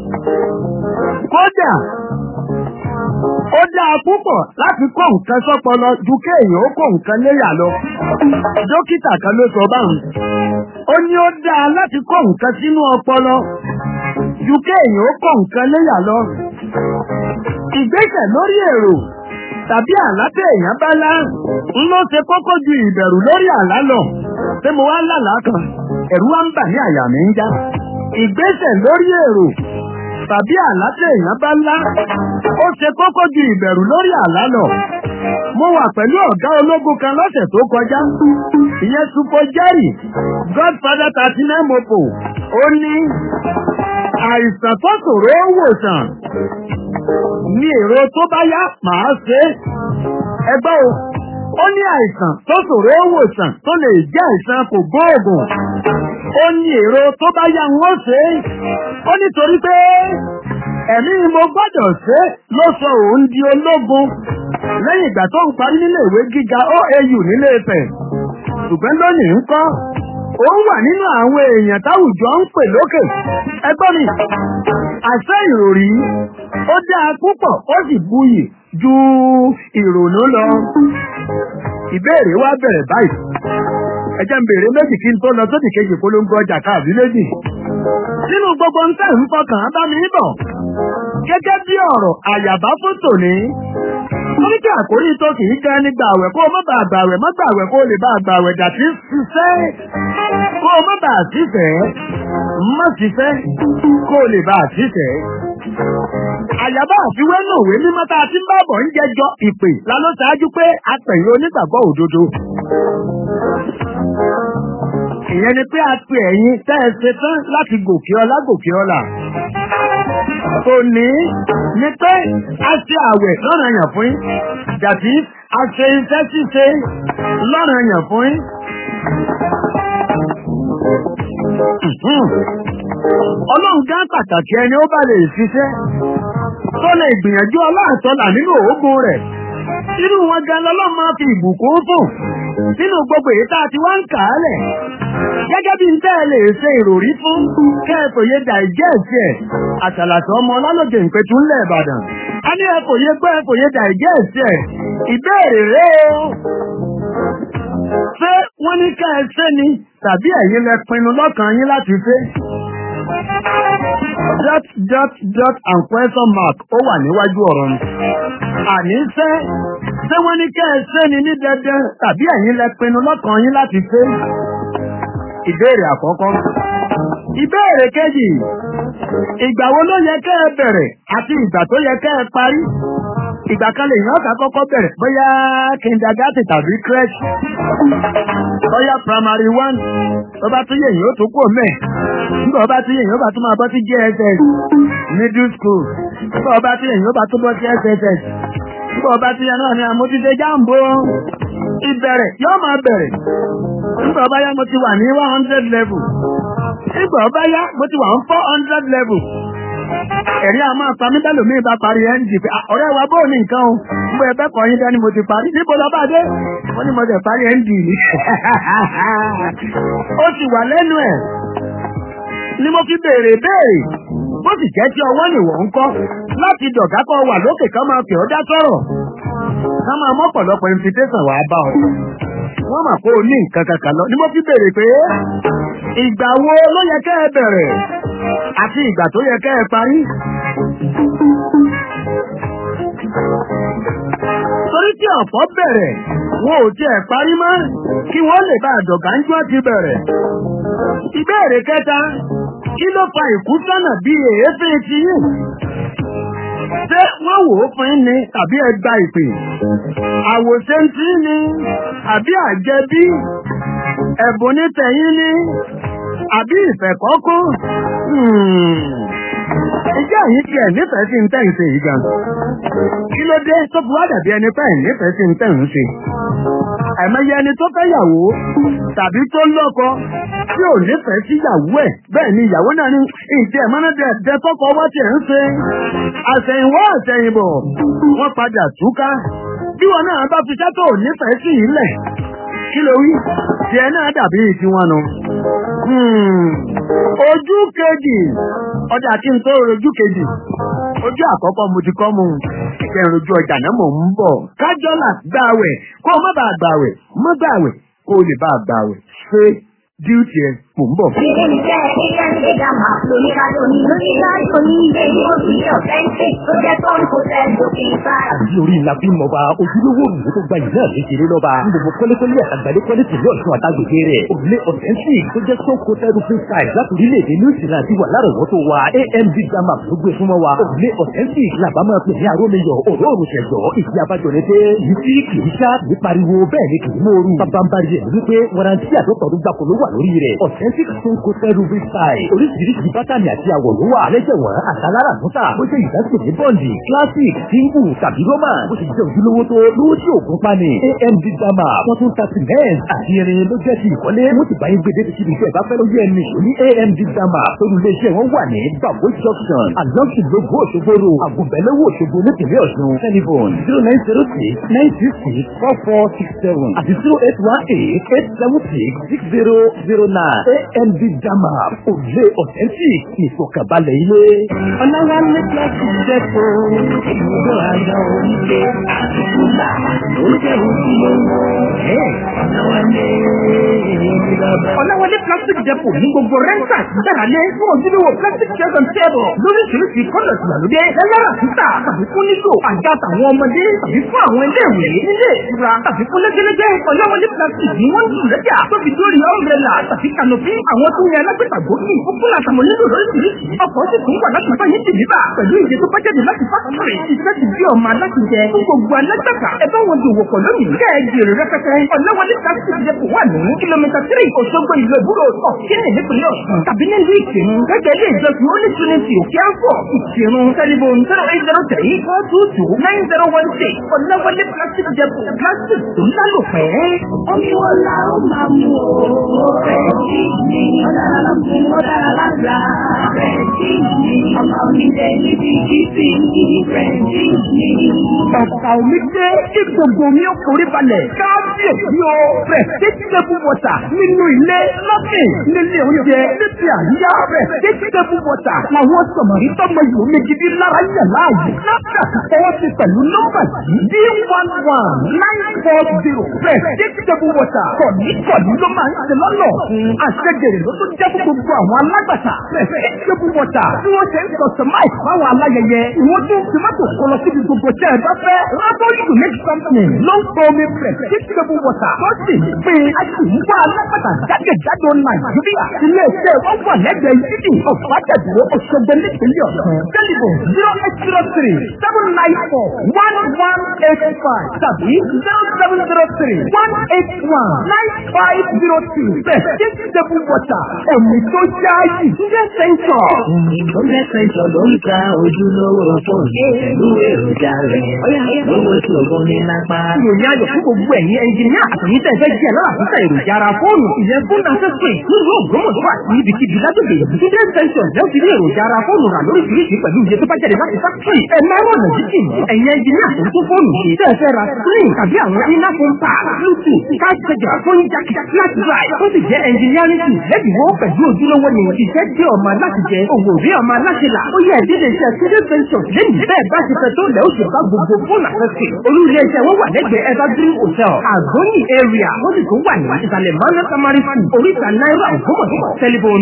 Kódà, ó dáa púpọ̀ láti kọ́ nǹkan sọ́pọlọ ju kéèyàn ó kọ́ nǹkan léyà lọ. Dókítà kan ló sọ báwọn. Ó ní ó dáa láti kọ́ nǹkan sínú ọpọlọ ju kéèyàn ó kọ́ nǹkan léyà lọ. Ìgbésẹ̀ lórí èrò tàbí àlá tí èèyàn bá lá ń ló ṣe kókó ju ìbẹ̀rù lórí àlá lọ. Tí mo wá lálàá kan, ẹ̀rù wá ń bà ní àyà mi ń já. Ìgbésẹ̀ lórí èrò tàbí àlá tí èèyàn bá lá ó ṣe kókó ju ìbẹ̀rù lórí àlá lọ. Mo wà pẹ̀lú ọ̀gá ológun kan lọ́sẹ̀ tó kọjá. Ìyẹn Supo Jerry, Godfather 39 Mopo. Ó ní àìsàn tó ṣòro ó wòsàn. Ní èrò tó bá yá màá ṣe é. Ẹgbẹ́ o, ó ní àìsàn tó ṣòro ó wòsàn tó lè jẹ́ àìsàn kò gbóògùn. Ó ní èrò tó bá yá wọ́n ṣe é. Ó nítorí pé ẹ̀mí mo gbọ́dọ̀ ṣe ló sọ òun di ológun lẹ́yìn ìgbà tó ń parí nílé ìwé gíga OAU nílé Ifẹ̀. Ṣùgbọ́n lónìí ń kọ́, òun wà nínú àwọn èèyàn táwùjọ ń pè lókè. Ẹgbọ́n mi, àṣẹ ìròrí ó dáa púpọ̀ ó sì buyì ju ìrònú lọ. Ìbéèrè wá bẹ̀rẹ̀ báyìí. Ẹ jẹ́ n béèrè méjì kí n tó lọ sódì kejì polongo ọjà káàbí méjì. Nínú gbogbo ń tẹ̀ ń fọkàn bá mi bọ̀. Gẹ́gẹ́ bí ọ̀rọ̀ àyàbá fún tòní. Oníkẹ́ àkórí tó kìí jẹ́ nígbà àwẹ̀ kó o má bàa gbàwẹ̀ má gbàwẹ̀ kó o lè bá gbàwẹ̀ dàtí ṣiṣẹ́. Kó o má bàa ṣiṣẹ́ má ṣiṣẹ́ kó o lè bá ṣiṣẹ́. Àyàbá àfiwé náà wé mímọ́ tá a ti ń bá bọ̀ ń jẹjọ ìpè lálọ́ ṣáájú pé apẹ̀yìn onígbàgbọ́ òdodo. Ìyẹn ni pé a pe ẹ̀yin tẹ́ ẹ ṣe tán láti gòkè ọlá. Tòní ni pé a ṣe àwẹ̀ lọ́nà yàn fún yín. Jàdí a ṣe iṣẹ́ ṣíṣe lọ́nà yàn fún yín. Ọlọ́run gán pàtàkì ẹni ó bá lè ṣiṣẹ́. Tó lè gbìyànjú ọlọ́àtọ́là nínú òógùn rẹ̀. Nínú wọn gan lọ́lọ́run máa fi ìbùkún fún. Nínú gbogbo èyí tá a ti wá ń kà á lẹ̀. Gẹ́gẹ́ bí n tẹ́ ẹ lè ṣe ìròrí fún kẹ́ẹ̀fòye dàìjẹ́ẹ̀sì ẹ̀ àtàlàtọ̀ ọmọ ọlọ́lọ́jẹ̀ ìpẹ̀tù ńlẹ̀ Ìbàdàn. A ní ẹ̀fòye gbọ́ ẹ̀fòye dàìjẹ́ẹ̀sì ẹ̀. Ìbéèrè rẹ̀ o. Ṣé wọ́n ní ká ẹ ṣe ni tàbí ẹ̀yin lẹ pinnu lọ́kàn yín láti ṣe? and question mark ó wà níwájú ọ̀rọ̀ ni. Àníṣe ṣé wọ́n ní kẹ́ ẹ ṣe ni ní dandan tàbí ẹ̀yin lẹ pinnu lọ́kàn yín láti ṣe? Ìbéèrè àkọ́kọ́. Ìbéèrè kejì. Ìgbà wo ló yẹ kẹ́ ẹ bẹ̀rẹ̀ àti ìgbà tó yẹ kẹ́ ẹ parí? Ìgbà kan lè yàn ká kọ́kọ́ bẹ̀rẹ̀ bóyá kindergarten tàbí crèche. Bóyá primary 1 tó bá tún yẹ yóò tún kò mẹ́. Nígbà bá tún yẹ yóò bá tún máa bọ́ sí JSS middle school. Nígbà bá tún yẹ yóò bá tún bọ́ sí SSS. Nígbà bá tún yẹ náà ni àmójútó jáàmbó. Ìbẹ̀rẹ̀ yóò máa bẹ̀rẹ̀. Nígbà bá yá mo ti wà ní 100 level. Nígbà bá yá mo ti wà ní 400 level. Ẹ̀rí a máa pa mí bẹ́lò mí bá parí ND pé ọ̀rẹ́ wa bóò ní nǹkan o. Mo ẹ̀bẹ́ kọ̀ yín dání mo ti parí. Níbo lọ bá dé? Wọ́n ní mo tẹ̀ parí ND ni. Ó sì wà lẹ́nu ẹ̀. Ni mo fi béèrè. Bó sì jẹ́ tí ọwọ́ nìwọ̀ ń kọ́. Láti dọ̀gá kọ́ wà lókè ká máa pè ọ́ dá sọ̀rọ̀. Ká máa mọ́ pọ̀lọpọ̀ invitation wà á bá ọ. Wọ́n mà kó o ní nǹkan kankan lọ. Ni mo fi béèrè pé ìgbà wo ló yẹ kẹ́ ẹ bẹ̀rẹ̀ àti ìgbà tó yẹ kẹ́ ẹ parí. Torí tí ọ̀pọ̀ bẹ̀rẹ̀, wọn ò tiẹ̀ parí mọ́ kí wọ́n lè bá àdọ̀gá ń jọ́ ti bẹ̀rẹ̀. Ìbéèrè kẹta, kí ló fa ìkúsọ́nà bí èéfín ti yín? Ṣé wọ́n wò ó fún ni tàbí ẹ gba ìpè? Àwòṣe ń tí ni àbí àjẹbí? Ẹ̀bùn ní tẹ̀yìn ni àbí ìfẹ̀kọ́kọ́? Ìjẹ́ yìí tiẹ̀ nífẹ̀ẹ́ sí ń tẹ̀ ń ṣe yìí gan. Kí ló dé tó fi wá dàbí ẹni pẹ́ nífẹ̀ẹ́ sí ń tẹ̀ ń ṣe? Àìmọye ẹni tó fẹ́ yàwó tàbí tó lọ́kọ tí ò nífẹ̀ẹ́ sí ìyàwó ẹ̀ bẹ́ẹ̀ ni ìyàwó náà ní ìdí ẹ̀mọ́nàdẹ̀ tọ́kọ wá tiẹ̀ ń ṣe. Àṣẹ̀yìnwó àṣẹ̀yìnbọ̀ wọ́n padà túká. Bí wọn náà bá fi ṣẹ́ tó ò nífẹ̀ẹ́ sí ilẹ̀. Kí ló wí? Tiẹ̀ náà dàbí tiwọn nu. Ojú kejì. Ọjà kí n tó rojú kejì. Ojú àkọ́kọ́ mo ti kọ́ mu. Ìkẹrin ojú ọjà náà mò ń bọ̀. Kájọ́là gbààwẹ̀ kó o má bàa gbààwẹ̀. Má gbààwẹ̀ kó o lè bá a gbààwẹ̀. Ṣé díùtì ẹ mò ń bọ̀. Àbí orí ńlá bí mọba ojúlówó òrùlé tó gba ìlú náà lékeré lọ́ba. Ní gbogbo kọ́lékọ́lé àtàgbàdé kọ́lé tìlú ọ̀ṣun àtàgbègbè rẹ̀. Òrùlé authentic tó jẹ́ tó kó tẹ́rù free style láti orílẹ̀-èdè New Zealand ti wà lárọ̀wọ́tò wa. AMD Jama ló gbé fún wa. Òrùlé authentic làbá máa pè ní arómiyọ̀ òróòrùn ṣẹ̀jọ̀. Ìdí abájọ ni pé yìí tí kì í ṣá kì í pariwo bẹ́ẹ̀ ni kì í móoru. Bàbáńbárí rẹ̀ wípé warranty àtọ́tọ̀ọ́dún gbàkó ló wà lórí rẹ̀. Authentic tó kó tẹ́rù free style. Oríṣiríṣi bátànì àti àwọ̀ ló wà. Lẹ́jẹ̀ wọ̀n àtàlára àtúntà. Bó ṣe ìdásílẹ̀ ní bọ́ǹdì, classic, single tàbí roman. Bó ṣe jẹ́ ojúlówó tó lówó tí òògùn pani. AMD Jama wọ́n tún ta cement àti irin ló jẹ́ ti ìkọ́lé. Wọ́n ti bá yín gbé débi síbi iṣẹ́ ìbáfẹ́ lójú ẹni. Ní AMD Jama torí iléeṣẹ́ wọn wà ní Babo Junction, Alonso Logo Òṣogboro, Àgùnbẹ̀lẹ́wò Òṣogbo nípìnlẹ̀ Ọ̀ṣun. Telephone 0906-966-4467 àti 0818-876-6009. AMD Jama òrùlé authentic ìfọ̀kànbalẹ̀ ilé. Ọlọ́wálé plastic depot ìwúrọ̀ ayọ̀ onílé àtúntà ó jẹ́ ojúlówó. Ọlọ́wálé plastic depot ní gbogbo rẹ́ńtà dára fún ojúlówó plastic chairs and table lóríṣiríṣi kọ́lọ̀ ìgbàlódé ẹlẹ́rà títà tàbí fún nílò àga tàwọn ọmọdé tàbí fún àwọn iléèwé nílé ìtura tàbí fún lẹ́gẹ́lẹ́gẹ́ Ọlọ́wálé plastic ní wọ́n ń dùn lẹ́jà tó fi dórí umbrella tàbí canopy àwọn tó ń yẹ alágbètàgbòkì fún àtàwọn nílò lóríṣiríṣi ọkọ̀ sì tún wà láti bá yín dìbà pẹ̀lú ìdè tó bá jáde láti fákítọ̀rì iṣẹ́ ti bí ọmọ aláti jẹ fún gbogbo alágbàtà ẹ bá wọn dòwò pọ̀ lónìí kẹ́ ẹ jèrè rẹpẹtẹ Ọlọ́wálé plastic depot wà ní kìlómítà 3 Òṣogbo ìlú ìbúrò ọ̀kínì nípìnlẹ̀ Ọ̀ṣun tàbí nílùú Ìkìrun gẹ́gẹ́ ilé ìjọsìn Holy Trinity òkè àfọ̀ Ìkìrun tẹlifon 08034229016 Ọlọ́wálé plastic depot plastic tó lálòpẹ́. Omi wo la ó máa mú o? Rẹ̀ǹtì ni ọ̀dára lọ́kùn ọ̀dára lágbà. Rẹ̀ǹtì ni ọmọ onílé níbi títì rẹ̀ǹtì ni. Ọ̀pá omi dé kí gbogbo omi ó forí balẹ̀. Káàbì kábíyèsí o. Prestige water nínú ilé lọ́sìn nílé oúnjẹ níbi àríyá. Prestige water làwọn sọ̀mọ̀rí tọ́mọ yòó méjìdí lára yẹ̀ láàyè. Láfíà kọ́wọ́ ti pẹ̀lú nọ́mbà yìí D11940. Prestige water kọ̀ní ló máa ń ṣe lọ́nà. Àṣẹjẹrẹ ló tún jẹ́ fún gbogbo àwọn alágbàtà. Prestige water tí wọ́n ṣe ń customize fáwọn aláyẹyẹ. Ìwọ́n tún fi mọ́tò kọ lọ síbi gbogbo tẹ́ ẹ bá fẹ́. Rábọ́lì unique company ló ń pọ̀ omi Prestige water. Tó sì pé a sì ń wá alágbàtà jákèjádò Nàìjíríà. Ilé iṣẹ́ wọn wà lẹ́gbẹ̀ẹ́ yídì ọ̀fàjẹ̀dúró Òṣogbo nípínlẹ̀ Ọ̀ṣun. Tẹ́lifon 0803-794-1185 tàbí 0703-181-9502. Prestige water ẹ̀mí tó yááyì. Ṣé sẹ́ńtọ̀? Ìgbọ́njẹ́ sẹ́ńtọ̀ ló ń ta ojúlówó fóònù pẹ̀lú èròjà rẹ̀. Lówó tí ògùn ní lápá. Ìròyìn ayọ̀ fún gbogbo ẹ̀yin ẹnjìníà àtàyíntẹ̀ fẹ́ jẹ́ lọ́la fún èròjà ara fóònù. Ìyẹn fún accessory nínú Ògbómọ̀ṣọ́ àti ibikíbi lágbègbè. Ṣé sẹ́ńtọ̀ jẹ́ ti ní èròjà ara fóònù rà lóríṣiríṣi pẹ̀lú iye tó bá jáde láti fákítírì. Ẹ máa rọ̀nà jíjìn. Ẹ̀yin ẹnjìníà tó ń tún fóònù ṣe. Tẹ́ ẹ fẹ́ ra screen tàbí àwọn iná fún pa, Bluetooth, card charger, phone jack, flash drive. Ó sì jẹ́ engineering tools lẹ́dínwó pẹ̀lú ojúlówó ni iṣẹ́ tí ọmọ aláṣẹ jẹ, òwò rí ọmọ aláṣẹ là. Ó yẹ ìdílé iṣẹ́ Studio Ventures lẹ́yìn bẹ́ẹ̀ bá ti fẹ́ tó lẹ́ ó sì bá gbogbo fóònù àfẹ́sì. Olú ilé iṣẹ́ wọn wà lẹ́gbẹ̀ẹ́ Evergreen Hotel, Àgọ́yìn area. Wọ́n sì tún wà ní ìsàlẹ̀ Mọ́nà Tamari School, oríta náírà Ògbómọ̀ṣọ́. Tẹlifon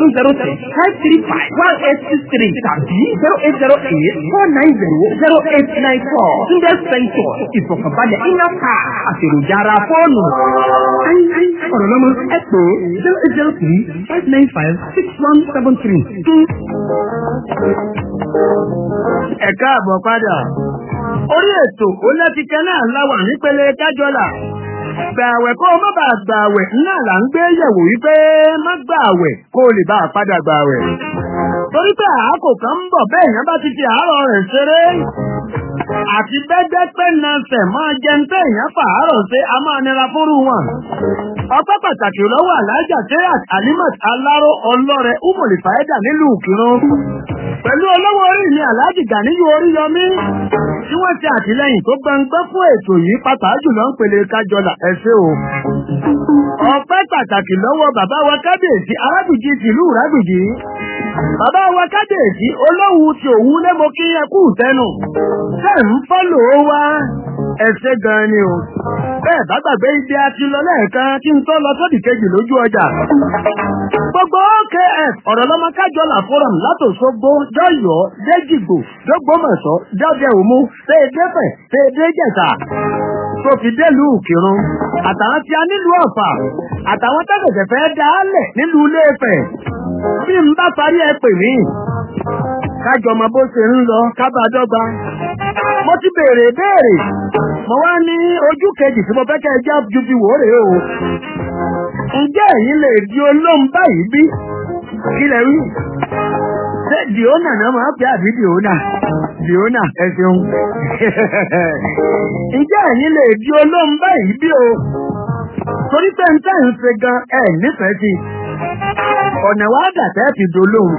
0706-535-1863 tàbí 0808-490-0894. Studio Ventures ìfọ̀kànbalẹ̀ iná ká àtèròjà ara fóònù. Ọ̀rọ̀ lọ́mọ ẹ pé 0803-595-6173. Ẹ káàbọ̀ padà. Orí ètò ó lẹ́tìkẹ́ náà láwà nípele kájọ́là. Gbààwẹ̀ kó o má bàa gbààwẹ̀ náà là ń gbé yẹ̀wò wípé má gbààwẹ̀ kó o lè bá a padà gbààwẹ̀. Torí pé àákò kan ń bọ̀ bẹ́ẹ̀ yẹn bá ti fi àárọ̀ rẹ̀ ṣeré. Àti bẹ́gbẹ́ pé nasẹ̀ máa jẹun tẹ́ èèyàn fàárọ̀ ṣe a máa nira fúnrú wọn. Ọpẹ́ pàtàkì lọ́wọ́ Alájà Tẹ́yàt Alimat Aláró ọlọ́rẹ̀ Umoli Fàẹ́dà nílùú Ìkìrun. Pẹ̀lú olówó orí mi Aláàjì Gàníyù Oríyọmí. Tí wọ́n ti àtìlẹ́yìn tó gbọngbẹ́ fún ètò yìí pàtàkì jùlọ ń pèlè kájọlà ẹ ṣé o. Ọpẹ́ pàtàkì lọ́wọ́ bàbá wa kábíyèsí Arábìjì tìlú Rábìjì. Bàbá wa kábíyèsí olówù tí òun lé mo kí ẹ kú tẹnu. Ṣé ń fọ́lò wa? Ẹ ṣé gan ni o. Bẹ́ẹ̀ bá gbàgbé ibi a ti lọ lẹ́ẹ̀kan kí n tó lọ sódì kejì lójú ọjà. Gbogbo OKF ọ̀rọ̀ lọ́mọ kájọlà forum látòṣogbo Dọ́yọ̀ Dẹ́jìgbò Dógbómọ̀ṣọ́ Dọ́dẹ Òmu Tẹ́ẹ̀dẹ́fẹ̀ Tẹ́ẹ̀dẹ́jẹ̀ta. Tó fi délùú Ìkìrun. Àtàwọn tí a nílùú Ọ̀fà. Àtàwọn tẹ́gẹ̀dẹ̀ fẹ́ dálẹ̀ nílùú Ilé-Ifẹ̀. Bí n bá parí ẹ pè mí. Kájọ mọ bó ṣe ń lọ kábàdọ́gba. Mo ti béèrè béèrè. Mo wá ní ojú kejì tí mo fẹ́ kẹ́ ẹ já ju fi wò rèé o. Ǹjẹ́ ẹ̀yin lè di olóhùn báyìí bí? Kí lẹ wí? Ṣé Diona náà máa pè àbí Diona? Diona ẹ ṣeun. Ǹjẹ́ ẹ̀yin lè di olóhùn báyìí bí o? Torí pé ń tẹ́ ń ṣe gan ẹ̀ nífẹ̀ẹ́ sí. Ọ̀nà wa dàtẹ́ fi dolóhùn.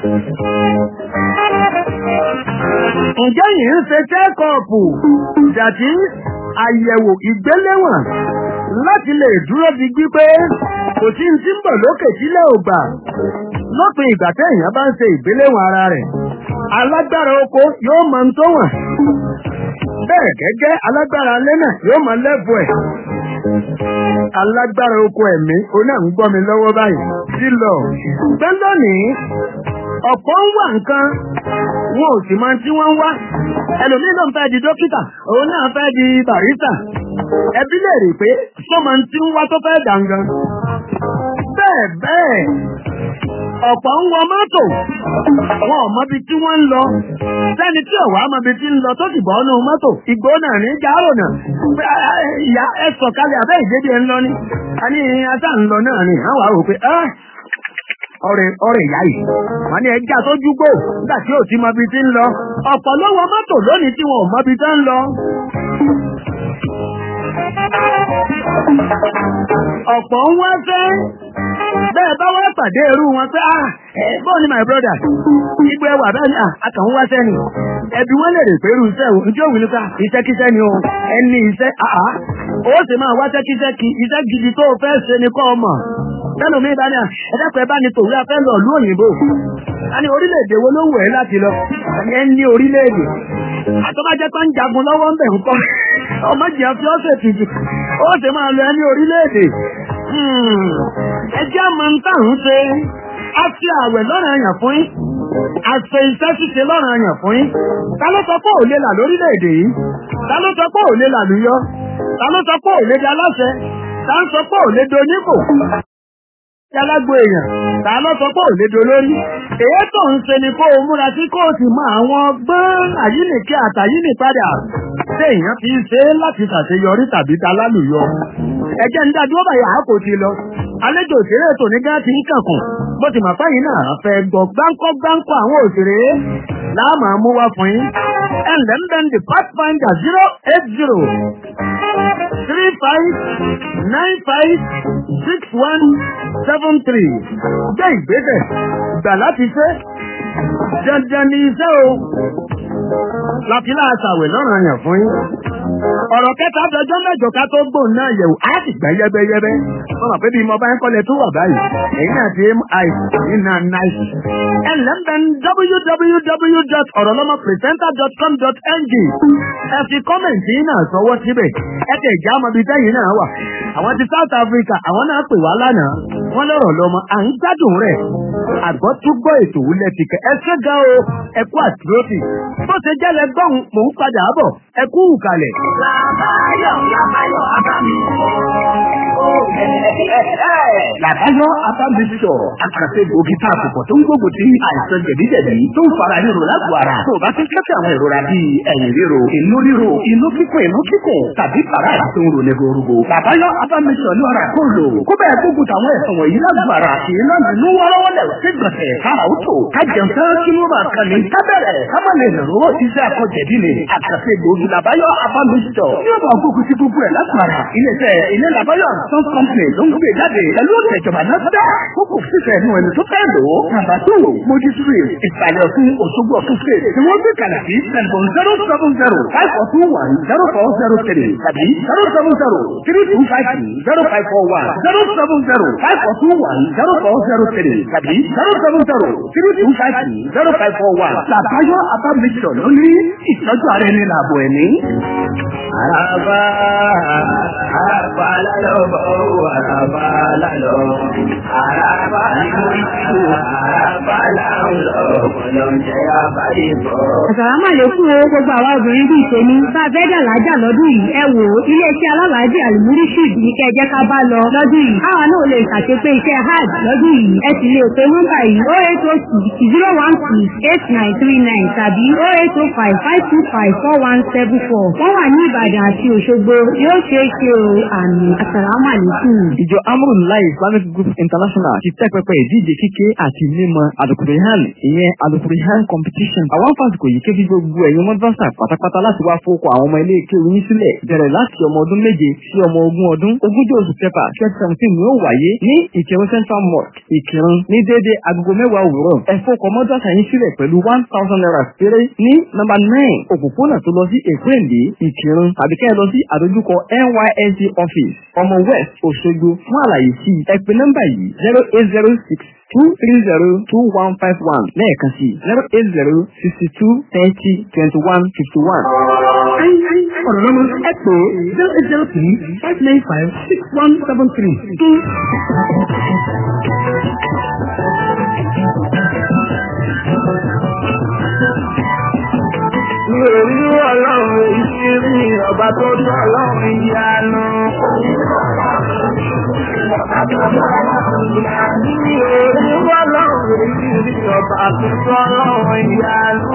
Ǹjẹ́ yìí ń ṣe kẹ́kọ̀ọ̀pù dàtí àyẹ̀wò ìgbéléwọ̀n láti lè dúró di gbígbé kò sí ti ń bọ̀ lókè sílẹ̀ ògbà lópin ìgbà téèyàn bá ń ṣe ìgbéléwọ̀n ara rẹ̀. Alágbára oko yóò mọ ń tó wọ̀n. Bẹ́ẹ̀ gẹ́gẹ́ alágbára alẹ́ náà yóò mọ lẹ́bù ẹ̀. Alágbára oko ẹ̀mí oná ń gbọ́ mi lọ́wọ́ báyìí. Sílọ. Gbẹ́ lónìí ọ̀pọ̀ ń wà nǹkan wọn ò sì máa tí wọ́n ń wá. Ẹlòmíì náà fẹ́ di dókítà, òun náà fẹ́ di bàrísà. Ẹbí lè rí pé sọ́mọ tí ń wá tó fẹ́ dàngan. Bẹ́ẹ̀ ọ̀pọ̀ ń wọ mọ́tò wọn ò mọbi tí wọ́n ń lọ. Sẹ́ni tí ọ̀wá mọbi tí ń lọ tó sì bọ́ ọ́nú mọ́tò ìgbó náà ní járò náà. Ìyá ẹ sọ̀kalẹ̀ abẹ́ ìdébí ẹ ń lọ ní. A ní asá ń lọ náà ni àwọn àwò pé ọ̀rẹ́ ìyá yìí wọ́n ní ẹja tó júgbò nígbà tí ò ti mọbi tí ń lọ. Ọ̀pọ̀ ló wọ mọ́tò lónìí tí wọn ò mọbi tí ń lọ. Ọ̀pọ̀ ń wá fẹ́ bẹ́ẹ̀ bá wá pàdé irú wọn pé bọ́ọ̀ ni my brother igbó ẹwà bẹ́ẹ̀ ni àkànwó wá sẹ́ni ẹbí wọ́n lè rè pé irú iṣẹ́ ò ní tí ó wù nípa iṣẹ́kíṣẹ́ ni o ẹni iṣẹ́ ó sì máa wá tẹ́kíṣẹ́kí iṣẹ́ gidi tó fẹ́ ṣe ni kọ́ ọmọ lẹ́nu mi bá ní ẹ̀dẹ́pẹ́ bá ní tòwúrẹ́ fẹ́ lọ ìlú òyìnbó a ní orílẹ̀-èdè wo ló wù ẹ́ láti lọ ẹ ní orílẹ̀-èdè àtọ́bájẹ́ tó ń jagun lọ́wọ́ ń bẹ̀ ń kọ́ ọmọ jẹ́ fi ọ́sẹ̀ tìjì ó sì máa lọ ẹ ní orílẹ̀-èdè ẹjẹ́ máa ń tàrún ṣe a fi àwẹ̀ lọ́rọ̀ àyàn fún yín a ṣe iṣẹ́ ṣíṣe lọ́rọ̀ àyàn fún yín ta ló sọ pé ò lè là lórílẹ̀-èdè yìí ta ló sọ pé ò lè là lúyọ ta ló sọ pé ò lè di aláṣẹ ta ń sọ pé ò lè donípò alágbó èèyàn ta ló sọ pé ò lè dolórí èyí tó ń ṣe ni kó o múra sí kó o sì mọ àwọn gbọ́n àyínìkí àtàyínì padà tí èèyàn fi ń ṣe láti ṣàṣeyọrí tàbí ta lálùyọ ẹjẹ́ ń dájú ọba yàrá kò ti lọ àlejò òṣèré ètò ní gán ti ń kànkùn bó ti mọ̀ fẹ́yìn náà fẹ́ gbọ́ gbáǹkọ́ àwọn òṣèré láàmà mú wá fún yín ẹ̀ǹdẹ̀ǹdẹ̀ the pathfinder 08035956173 jẹ́ ìgbésẹ̀ gbà láti ṣe dandan ní iṣẹ́ o láti láàṣàwẹ̀ lọ́rọ̀ àyàn fún yín ọ̀rọ̀ kẹta dọjọ́ mẹ́jọ ká tó gbòòn náà yẹ̀wò á sì gbà yẹ́bẹ́yẹ́bẹ́ wọ́n mọ̀ pé bí mo bá ń kọ́lẹ̀ tó wà báyìí èyí náà ti mi iná náìsì ẹ̀lẹ́mbẹ̀n www.orolomopresenter.com.ng ẹ fi kọ́mẹ̀ntì náà sọwọ́ síbẹ̀ ẹ tẹ̀ já mọ́ bí tẹ́yìn náà wà àwọn ti South Africa àwọn náà pè wá lánàá wọ́n lọ́rọ̀ lọ́mọ à ń gbádùn rẹ̀ àgbọ̀ túgbọ́ ètò wúlẹ̀ tìkẹ́ ẹ ṣé gan o ẹ kú àtúrótì bó ṣe jẹ́lẹ̀ gbọ́n mò ń padà bọ̀ ẹ kú kalẹ̀. Làbáyọ̀ Abámbísọ̀ àkàṣe gbòógì tá a kòkò tó ń gbógun ti àìsàn jẹ̀díjẹ̀dí tó ń fara ríro lágbo ara. Tó o bá ti kẹ́kẹ́ àwọn ìrora bíi ẹ̀yìn ríro, inú ríro, inú kíkùn tàbí fara àrà tó ń ro lẹ́gọ̀ọ́rùgò. Làbáyọ̀ Abámbísọ̀ ní ọ̀rà kó lò. Kó bẹ́ẹ̀ gbógun táwọn ẹ̀sán wọ̀nyí lágbo ara kì í náà nínú wọ́rọ́wọ́lẹ̀ sí gbọ̀nsẹ̀ kára ó tò. Ká jẹun tán kí ló máa kan ní kábẹ̀rẹ̀ ká má lè nàró iṣẹ́ àkọjẹ̀dí ni. Àkàṣe gbòógì Làbáyọ̀ Abámbísọ̀ ní ọ̀bà òkúkú sí gbogbo ẹ̀ lágbára. Ilé Làbáyọ̀ Sun Company ló ń gbé jáde pẹ̀lú ìjọba náà dá kókò fífẹ́ ẹnu ẹni tó fẹ́ lò ó. Nàmbà 2 Mojí Street ìsàlẹ̀ Ọ̀ṣun Òṣogbo Ọ̀ṣun State ni wọ́n gbé kalẹ̀ sí tẹlifon 070-5421-0403 tàbí 070-3252-0541 070-5421-0403 tàbí 070-3252-0541. Làbáyọ̀ Abámbísọ̀ ló ní ìtọ́jú ara ẹni làbọ̀ ẹ̀mí. Àràbà lálọ́ àràbà lálọ́ àràbà láńlọ́ ọ̀pọ̀lọ́jẹ́ àbáyébọ̀. Àsàlámù àlékún o gbogbo àwa obìnrin bíi tèmi bá a fẹ́ dà lájà lọ́dún yìí ẹ wò ó iléeṣẹ́ alálàájì àlùmúríṣìd ní kẹ́ ẹ jẹ́ ká bá lọ lọ́dún yìí káwa náà lè ṣàṣepé iṣẹ́ hajj lọ́dún yìí ẹ sì lè pe nọ́mbà yìí 08060168939 tàbí 08055254174 wọ́n wà ní Ìbàdàn àti Òṣogbo yóò ṣe é ṣe o àmì àsàlámù àlékún. Ìjọ Amrullah Islamic Group International ti tẹ́ pẹpẹ ìdíje kíké àti mímọ Al-Qur'an ìyẹn Al-Qur'an competition. Àwọn fásitì yìí ké fi gbogbo ẹ̀yin mọ́dúnrásà pátápátá láti wá fowókọ àwọn ọmọ ilé ike oyin sílẹ̀ bẹ̀rẹ̀ láti ọmọ ọdún 7 sí ọmọ 20 ọdún. Ogúnjọ́ oṣù kẹfà 2017 ni ó wáyé ní Ìkìrun Central Mosque Ìkìrun ní déédéé agogo 10 òwúrọ̀. Ẹ fowókọ mọ́dúnrásà yín sílẹ̀ pẹ̀lú 1,000 naira péré ní nọ́mbà 9 òpópónà tó lọ sí Èkó Èndé Ìkìrun tàbí kẹ́ ẹ lọ sí àdójúkọ NYSC office ọmọ West Òṣogbo fún àlàyé sí ẹ pè nọ́mbà yìí 08062302151 lẹ́ẹ̀kan sí 08062302151. Ọ̀rọ̀ lọ́mọ ẹ pè 08035956173. Mi ò rí ọlọ́run ìṣírí ọba tó tó ọlọ́run ìyanu. Mi ò rí ọlọ́run ìṣírí ọba tó tó ọlọ́run ìyanu.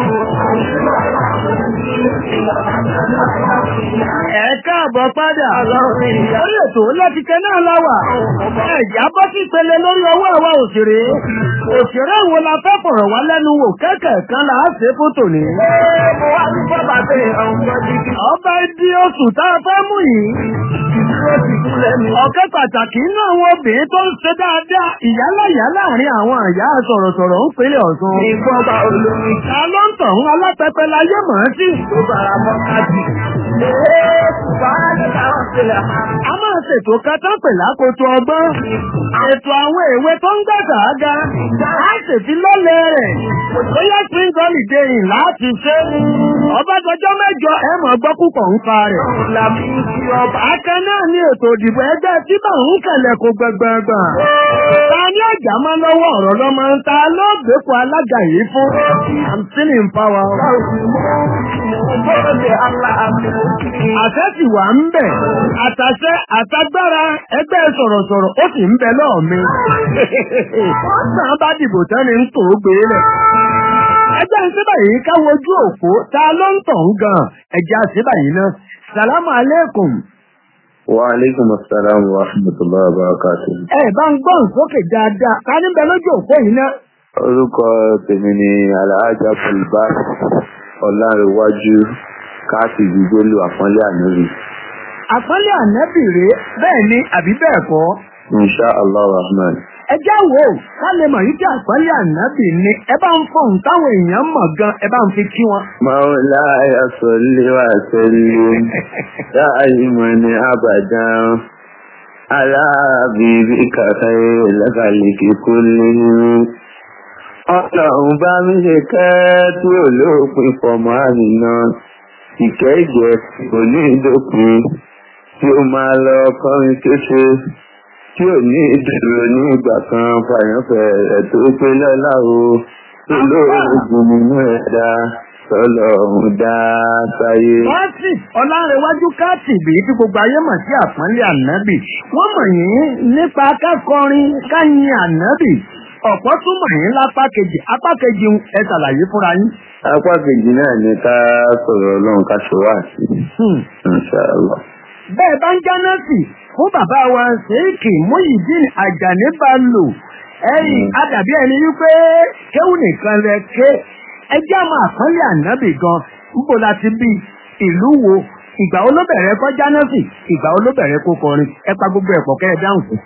Ẹ káàbọ̀ padà lórí ètò láti kẹ́ náà láwà. Ẹ̀yà bọ́ sí ìpele lórí ọwọ́ àwa òṣèré. Òṣèré wo la fẹ́ fọ̀rọ̀ wá lẹ́nu wò kẹ́kẹ̀ẹ́ kan là á ṣe fótò ní. Mo wá ní bọ́bà tẹ̀ Ọba di oṣù tá a fẹ́ mú yìí. Ọ̀kẹ́ pàtàkì nínú àwọn obìnrin tó ń ṣe dáadáa ìyálàyà láàrin àwọn àyà sọ̀rọ̀sọ̀rọ̀ ń pèlè Ọ̀ṣun. Ìgbọ́ba olórin Ta ló ń tọ̀hún alápẹpẹ láyé mọ̀ ọ́n sí? tó bára mọ́ káàdì. A máa ṣètò kátàpè lákòótó ọgbọ́n. Ètò àwọn èwe tó ń gbàgbà ága. A ṣètì lọ́lẹ̀ rẹ̀. Bóyá Spring Holiday yìí láti ṣe. Ọba tọjọ́ mẹ́jọ ẹ̀ mọ̀ gbọ́ púpọ̀ ń pa rẹ̀. Akẹ́ náà ní ètò ìdìbò ẹgbẹ́ tí bá ń kẹ̀lẹ̀ kó gbẹgbẹgbà. Ta ní ọjà máa lọ́wọ́ ọ̀rọ̀ lọ́mọ ń ta lọ́gbẹ̀kọ alága yìí fún. I'm still in power. Àṣẹ ti wà ń bẹ̀. Àtàṣẹ àtagbára ẹgbẹ́ sọ̀rọ̀sọ̀rọ̀ ó sì ń bẹ lọ́ọ̀ mi. Wọ́n sàn bá dìbò tẹ́ni ń tò ó gbé lẹ̀. Ẹjẹ́ ń síbà yìí káwọ́ ojú òpó ta ló ń tàn gan-an. Ẹjẹ́ àṣìbà yìí náà. Sàlámù aléèkùm. Wa alaikum assalam wa rahmatullahi wa barakatuh. Bá ń gbọ́n sókè dáadáa. Ká ní bẹ lójú òpó yìí náà. Orúkọ tèmi ni Alhaja Fulba Ọlárẹ̀wájú káàtì gbígbélú àpọ́nlé ànábì. Àpọ́nlé ànábì rèé bẹ́ẹ̀ ni àbí bẹ́ẹ̀ kọ́. Insha Allah Rahman. Ẹ já wò ó ká lè mọ̀ yìí tí àpọ́nlé ànábì ni ẹ bá ń fọ̀hún táwọn èèyàn mọ̀ gan ẹ bá ń fi kí wọn. Maulaya salli wa sallim da'iman abadan ala habibika khairil khalqi kullihim. Ọlọ́run bá mi ṣe kẹ́ tí ò lópin fọmọ àmì náà. Ìkẹ́ ìjẹ́ kò ní ìdópin tí ó máa lọ kọrin kéṣe tí ò ní ìdúró ní ìgbà kan fàyànfẹ́ rẹ̀ tó pé lọ́lá o tó lóògùn nínú ẹ̀dá tọ́lọ́run dá sáyé. Káàtì Ọlárẹ̀wájú káàtì bí tí gbogbo ayé mọ̀ sí àpọ́nlé ànábì. Wọ́n mọ̀ yín nípa akẹ́kọ̀ọ́rin káyìn ànábì. Ọ̀pọ̀ tún mọ̀ yín lápá kejì. Apá kejì ẹ ṣàlàyé fúnra yín. Apá kejì náà ni ká sọ̀rọ̀ Ọlọ́run ká ṣe wá sí. Insha Allah. Bẹ́ẹ̀ bá ń jáná sí fún bàbá wa Ṣèyíkì Muyideen Àjàní Bello. Adàbí ẹni wípé kéwù nìkan rẹ̀ ké. Ẹjẹ́ àmọ́ àpọ́nlé ànábì gan. Níbo la ti bí ìlú wo? Ìgbà wo ló bẹ̀rẹ̀ kọ́ jáná sí? Ìgbà wo ló bẹ̀rẹ̀ kó kọrin? Ẹ pa gbogbo ẹ̀pọ̀ kẹ́ ẹ dáhùn sí.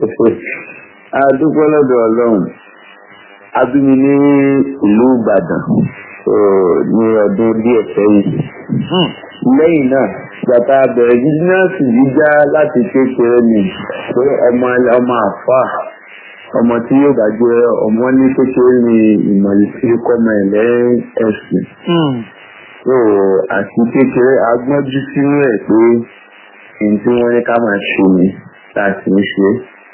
A dúpẹ́ lọ́dọ̀ Ọlọ́run. A bí mi ní ìlú Ìbàdàn ní ọdún díẹ̀ sẹ́yìn. Lẹ́yìn náà, bàtà bẹ̀rẹ̀ bísínẹ́sì jíjá láti kékeré ni pé ọmọ àfà ọmọ tí yóò bá jẹ́ ọmọ ní kékeré ni ìmọ̀lẹ̀ sí kọ́mọ ẹ̀lẹ́ ẹ̀sìn. Àti kékeré agbọ́njú sínú ẹ̀ pé èyí tí wọ́n ní ká máa ṣe ni láti ń ṣe.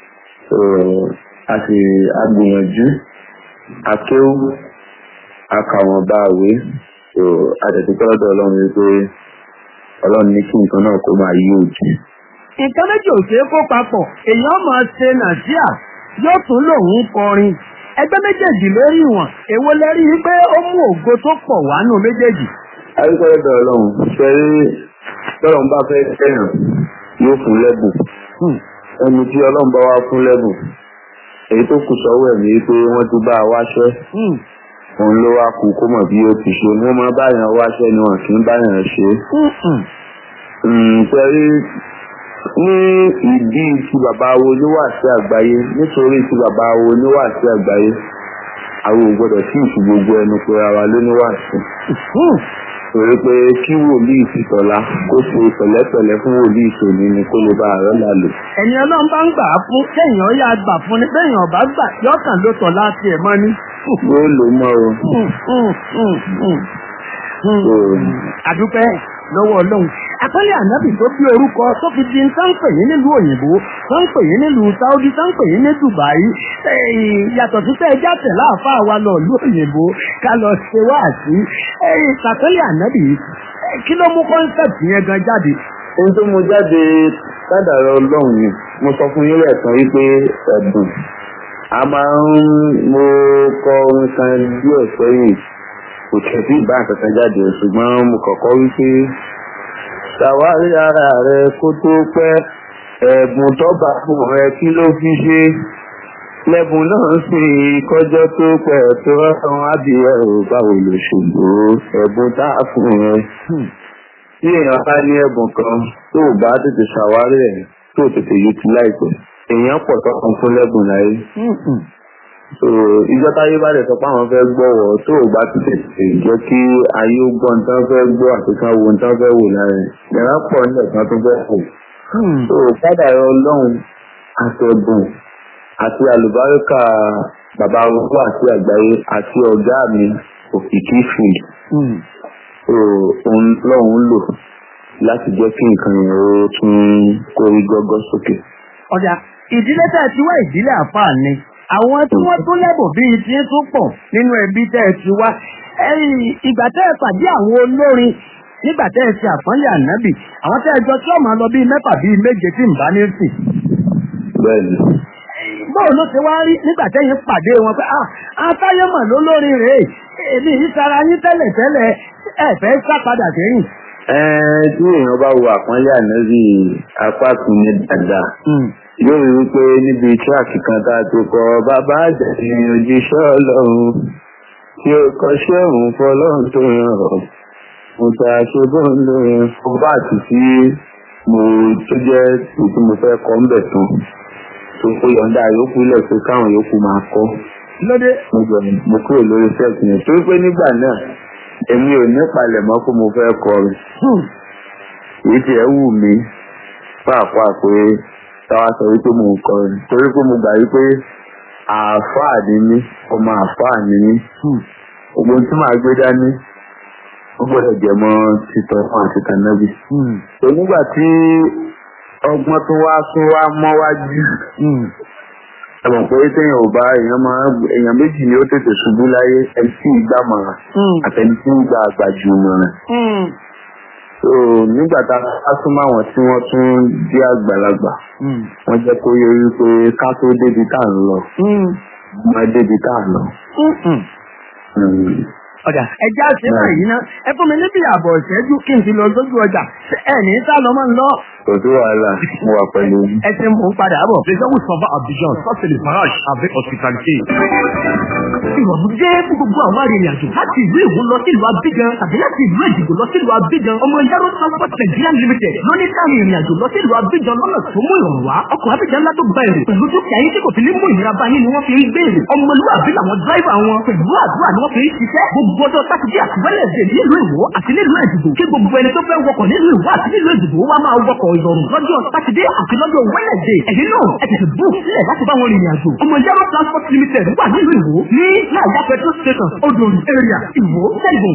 A sì agbìyànjú akéwú akàwọn bá àwé àtẹ̀tẹ̀kọ́ lọ́dọ̀ Ọlọ́run wípé Ọlọ́run ní kí nǹkan náà kó máa yí òjì. Nǹkan méjì ò ṣeé kó papọ̀ èèyàn máa ṣe nàìjíríà yóò tún lòun kọrin. Ẹgbẹ́ méjèèjì lórí wọn èwo lẹ́rí pé ó mú ògo tó pọ̀ wá nù méjèèjì. Àdúgbò lọ́dọ̀ Ọlọ́run ṣe rí tọ́lọ́run bá fẹ́ fẹ́ràn yóò fún lẹ́bùn. Ẹni tí Ọlọ́run bá wá fún lẹ́bùn èyí tó kù sọ́wọ́ ẹ̀mí pé wọ́n ti bá a wáṣẹ́ òun ló wá kú kó mọ̀ bí ó ti ṣe wọ́n máa báyàn wáṣẹ́ ni wọ́n kì í báyàn ṣe. Ṣẹ́rí ní ìdí tí bàbá wo ní wà sí àgbáyé nítorí tí bàbá wo ní wà sí àgbáyé àwọn ò gbọ́dọ̀ sí ìsú gbogbo ẹnu pé ara ló ní wà sí. Torí pé kí wòlíì ìfìtọ́lá kó ṣe pẹ̀lẹ́pẹ̀lẹ́ fún wòlíì ìṣòní ni kó lè bá àárọ̀ lálò. Ẹni Ọlọ́run bá ń gbà á fún kéèyàn yá gbà fún ni béèyàn bá gbà yọkàn ló tọ̀ láti ẹ̀ mọ́ ní. Yóò lò mọ́ o. Àdúpẹ́ lọ́wọ́ Ọlọ́run. Àpẹẹrẹ ànábì tó bí orúkọ tó fi di sáńpẹ̀ yín nílùú òyìnbó, sáńpẹ̀ yín nílùú Saudi, sáńpẹ̀ yín ní Dubai. Yàtọ̀ sí pé ẹjá tẹ̀ láàfáà wa lọ ìlú òyìnbó ká lọ ṣe wá sí. Àpẹẹrẹ ànábì kí ló mú kọ́ńsẹ̀pì yẹn gan jáde? Ohun tó mú jáde kádàrá Ọlọ́run ni mo sọ fún yín lẹ́ẹ̀kan wípé ẹ̀bùn. Mo kọ orin kan díẹ̀ sẹ́yìn kò tẹ̀sí ìbá àkàkàn jáde ṣùgbọ́n mo kọ́kọ́ wípé ṣàwárí ara rẹ kó tó pẹ́ ẹ̀bùn tó bá fún rẹ kí ló fi ṣe lẹ́bùn náà sì kọjọ́ tó pẹ̀ tó rán ábíyẹ̀ ò báwo ló ṣògbó ẹ̀bùn tá a fún ẹ. Tí èèyàn bá ní ẹ̀bùn kan tó bá tètè ṣàwárí ẹ̀ tó tètè utilize ẹ̀, èèyàn pọ̀ tọkàn fún lẹ́bùn láyé. Ìjọ táyé bá dẹ̀ sọ pé àwọn fẹ́ gbọ́wọ́ tó bá tètè jẹ́ kí ayé ó gbọ́ nǹkan fẹ́ gbọ́ àti ká wo nǹkan fẹ́ wò lára ẹ̀. Yàrá pọ̀ nílẹ̀ kan tó fẹ́ wò. Padà yọ Ọlọ́run àtẹ̀bùn àti àlùbáríkà bàbá arúgbó àti àgbáyé àti ọ̀gá mi òkìkí field. Òun lọ́hùn lò láti jẹ́ kí nǹkan yẹn ó tún kórí gọ́gọ́ sókè. Ọjà ìdílé tẹ́ ẹ ti wá ìdílé àfáà ni àwọn tí wọ́n tún lẹ́bùn bíi tí ń tún pọ̀ nínú ẹbí tẹ́ ẹ ti wá. Ìgbà tẹ́ ẹ pàdé àwọn olórin nígbà tẹ́ ẹ ti àpọ́nlé ànábì àwọn tẹ́ ẹ jọ tí ọmọ lọ bíi mẹ́fà bíi méje tí ń bá ní sí. Bẹ́ẹ̀ni. Báwo ló ṣe wá rí nígbà tẹ́yìn pàdé wọn pé Atáyọ̀mọ̀ ló lórin rèé èmi ìsara yín tẹ́lẹ̀tẹ́lẹ̀ ẹ fẹ́ sá padà sẹ́yìn. Tí èèyàn bá wo àpọ́nlé ànábì apá kan ní dáadáa yóò rí wípé níbi tíráàkì kan tá a ti kọ bàbá àjẹsí òjíṣẹ́ Ọlọ́run tí ó kọ́ṣẹ́ òun fọlọ́run tó ràn ọ́ mo ta ṣe bóun lórin fún bá àti tí mo tó jẹ́ tí mo fẹ́ kọ́ ń bẹ̀ tán tó kó yọ̀ǹda yòókù lẹ̀ pé káwọn yòókù máa kọ́. Lóde. Mo kúrò lórí sẹ́ẹ̀tì yẹn torí pé nígbà náà èmi ò ní palẹ̀mọ́ pé mo fẹ́ kọrin. Èyí tí ẹ wù mí pàápàá pé táwa sọ wípé mo ń kọrin torí pé mo gbà wípé àáfàá ni mí ọmọ àáfàá ni mí. Gbogbo tí màá gbé dání ó gbọ́dọ̀ jẹ́ mọ́ títọ́ fún àti kànáàbì. Nígbà tí ọgbọ́n tó wá mọ́ wájú ẹ̀mọ̀ pé téèyàn ò bá èèyàn méjì ni ó tètè ṣubú láyé ẹni tí ìgbà mọ̀ràn àtẹni tí ìgbà àgbàjù mọ̀ràn. Nígbà tá a súnmọ́ àwọn tí wọ́n tún jẹ́ àgbàlagbà wọ́n jẹ́ kó yẹ wípé ká tó débi tá à ń lọ wọ́n débi tá à ń lọ. Ọjà ẹja ṣe báyìí ná ẹ fún mi níbi àbọ̀ ìṣẹ́jú kí n ti lọ sójú ọjà ẹ ní sá lọ mọ́ ń lọ. Kò sí wàhálà mo wà pẹ̀lú. Ẹ ti mú padà bọ̀. Les gens s'en va à Abidjan, ça c'est le barrage avec hospitalité. Ìrọ̀rùn jẹ́ fún gbogbo àwọn arìnrìn-àjò láti ìlú Ìwó lọ sí ìlú Abidjan tàbí láti ìlú Èjìgbò lọ sí ìlú Abidjan. Ọmọ Yaro Transport Nigeria Limited ló ní káàrin ìrìn-àjò lọ sí ìlú Abidjan lọ́nà tó mú ìrọ̀rùn wá. Ọkọ̀ Abidjan ńlá tó gba èrò pẹ̀lú dúkìá yín tí kò fi ní mú ìnira bá yín ni wọ́n fi ń gbé èrò. Ọmọlúwàbí làwọn dráìvà wọn pẹ̀lú àdúrà ni wọ́n fi ń ṣiṣẹ́. Gbogbo ọjọ́ Sátidé àti Wẹ́nẹ̀sì nílùú Ìwó àti nílùú Èjìgbò kí gbogbo ẹni tó fẹ́ wọkọ̀ nílùú Ìwó àti nílùú Èjìgbò wá máa wọkọ̀ ìrọ̀rùn lọ́jọ́ Sátidé àti lọ́jọ́ Wẹ́nẹ̀sì. Ẹ̀yin náà ẹ tètè bú sílẹ̀ láti bá wọn rìnrìn àjò. Ọmọ Yaro Transport Limited wà nílùú Ìwó ní Láàyà petrol station Odòrì area Ìwó telephone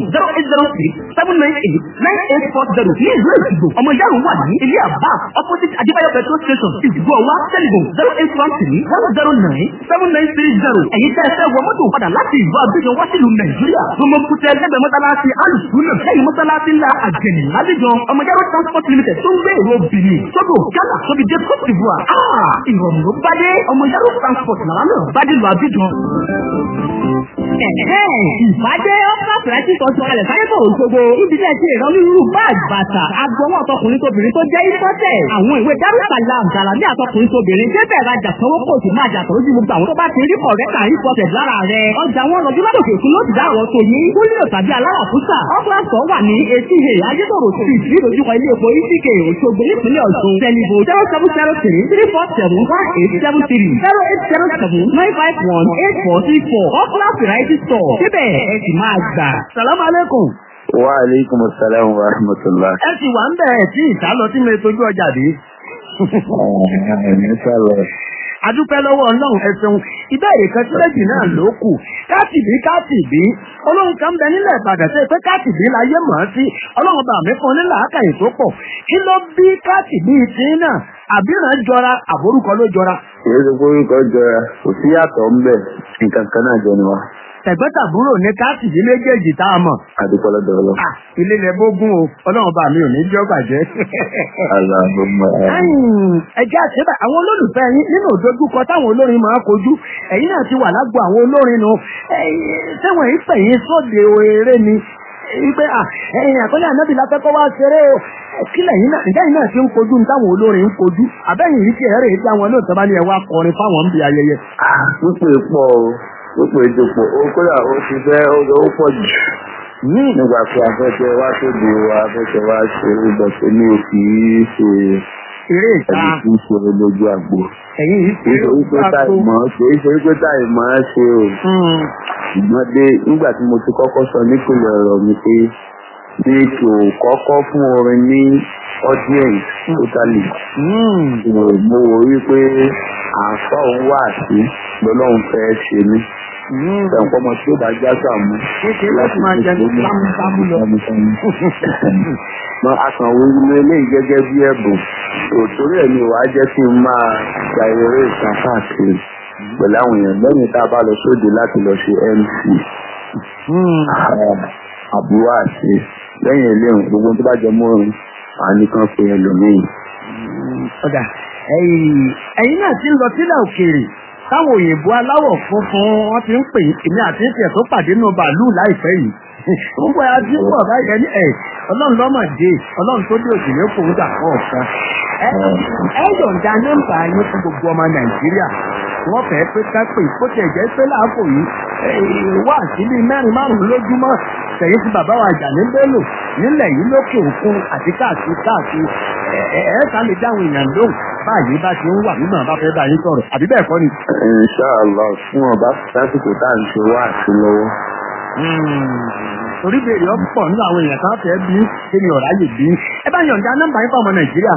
0803-798-9840 ní ìlú Èjìgbò. Ọmọ Yaro wà ní ilé àbá opposite Adébáyọ̀ petrol station Ìdìbò ọwá telephone 0813-109-7930. Ẹ̀yin tẹ́ ẹ fẹ́ wọ mọ́tò padà láti ìlú Abidjan wá sílùú Nàìjíríà. Gbọmọkútẹ lẹ́gbẹ̀ẹ́ mọ́sálásí alùsùnà lẹ́yìn mọ́sálásí ńlá àjẹnì ládìjọ. Ọmọ Yaro Transport Limited tó ń gbé èrò Benin Togo Ghana tóbi dé Côte d'Ivoire. Ìrọ̀rùn ló bá dé. Ọmọ Yaro Transport làwọn náà bá dé lu Abidjan. Ìbádé ọ́pá fìrẹ́tì tọ́jú alẹ̀ sáyé tó òṣogbo. Ibi tẹ́ ti ìrọ́lúrú báàgì bàtà. Agbọwọ́ ọ̀tọkùnrin tóbìnrin tó jẹ́ ìfọ́tẹ̀. Àwọn ìwé Darussalam Gàlámì àtọkùnrin tóbìnrin. Débẹ̀ rajà sanwó kò sì máa jà tọ́jú gbogbo àwọn tó bá ti rí kọ̀rẹ́tà ìfọ́tẹ̀ lára rẹ̀. Ọjà wọn lọ bí lọ́dọ̀kẹ̀ fún ló ti dá ọ̀rọ̀ tó yín. Kúlíò tàbí aláràkúsà. Ọ́pọ̀lọpọ̀ wà ní etí ìhè Ayétòrò street nídojúkọ ilé epo Ìsìkè Òṣogbo nípínlẹ̀ Ọ̀ṣun. Tẹlifo 0703-347-1873 08079518434. Ọ́pọ̀lọpọ̀ variety store. Síbẹ̀ ẹ sì máa gbà. Sàlámù alékùm. Wa alaikum assalam wa rahmatullah. Ẹ sì wà ń bẹ̀rẹ̀ tí ìsálọ tí mo tójú ọjà dé. Ẹ̀mí sálọ. Adúpẹ́ lọ́wọ́ Ọlọ́run ẹ̀sùn ìbéèrè kan tí méjì náà ló kù. Káàtìbí. Olóhùn kan bẹ nílẹ̀ Ìbàdàn sí pé káàtìbí láyé mọ̀ ọ́ sí. Ọlọ́run bá mi fún nílà ákàyè tó pọ̀. Kí ló bí káàtìbí tí náà? Àbíràn jọra, àbórúkọ ló jọra. Èyí tó kórúkọ jọra, kò sí yàtọ̀ ń bẹ̀, nǹkan kan náà jọ ni wa. Tẹ̀gbọ́ntàbúrò ní káàtìbí méjèèjì tá a mọ̀. Àdúpẹ́ lọ́dọ̀ Ọlọ́run. Ilé ilẹ̀ bógún o, Ọlọ́run bá mi ò ní jọ́ bàjẹ́. Ẹjẹ́ àṣẹ́bà àwọn olólùfẹ́ yín nínú òdojúkọ táwọn olórin máa kojú. Ẹ̀yin náà ti wà lágbo àwọn olórin nù. Sẹ́wọ̀n ìpẹ̀yìn sóde eré ni. Wípé ẹ̀yìn àkọlé ànábì láfẹ́kọ́ wá ṣeré o. kílẹ̀ yìí náà ìjà yìí náà ti ń kojú ní táwọn olórin ń kojú àbẹ́yìn yìí ti ẹ̀rẹ́ èyí tí àwọn olóòtú bá ní ẹwà kọrin fáwọn ń bi ayẹyẹ. púpọ̀ pọ̀ púpọ̀ ìdòpọ̀ kódà ó ti fẹ́ ó pọ̀ jù. nígbà tí afẹ́fẹ́ wá sóde wa afẹ́fẹ́ wá ṣe ìbọ̀sẹ̀ ní òkì ṣe eré ìta ẹni tí ń ṣe lójú àgbo. ẹ̀yìn yìí ṣe é pé táì mọ́ ṣe o. ṣùgbọ́n dé nígbà tí mo ti kọ́kọ́ sọ nípìnlẹ̀ ọ̀rọ̀ mi pé bí kò kọ́kọ́ fún orin ní audience totally. mo wò wípé àǹfà òun wà sí lọ́lọ́run fẹ́ ṣe mí. Ẹ̀pọ̀ ọmọ tí ó bá já sàmú. láti máa jẹ sámú lọ. Àkànwò inú eléyìí gẹ́gẹ́ bí ẹ̀bùn. Òtórí ẹ̀ ni wàá jẹ́ kí n máa gba eré ìtàn káàkiri pẹ̀lú àwọn èèyàn lẹ́yìn tá a bá lọ sóde láti lọ ṣe MC. Àbúrò àti lẹ́yìn eléyìí gbogbo tó bá jẹ mọ́ orin àníkan pé ẹlòmíì. Ọ̀dà ẹ̀yin náà ti ń lọ sílẹ̀ òkèèrè. Táwọn òyìnbó aláwọ̀ funfun wọ́n ti ń pè èmi àti ìfẹ́ tó pàdé nù bàálù láìpẹ́ yìí. Wọ́n bọ̀ àti pọ̀ báyìí ẹni ọlọ́run lọ́mọdé ọlọ́run tó dé òsì lẹ́kọ̀ọ́ ń dà fún ọ̀kan. Ẹ yọ̀ǹda nọ́mbà yín fún gbogbo ọmọ Nàìjíríà. Wọ́n fẹ́ pé ká pè kó tẹ̀ jẹ́ pé láàbò yìí wá sílé mẹ́rin márùn-ún lójúmọ́. Tẹ̀yìn ti bàbá wa Àjàní Bello nílẹ̀ yìí lókè òkun àti káàkiri. Ẹ̀ẹ́ta lè dáhùn èèyàn lóhùn báyìí bá ṣe ń wà nígbà bá fẹ́ bá yín sọ̀rọ̀ àbí bẹ́ẹ̀ kọ́ ni. Inshallah fún ọba lásìkò tá à ń ṣe wá àti lọ́wọ́. Torí bèrè ọ̀pọ̀ nínú àwọn èèyàn kan fẹ́ bí kí ni ọ̀rá yìí bí. Ẹ bá yọ̀ǹda nọ́mbà yín fún ọmọ Nàìjíríà.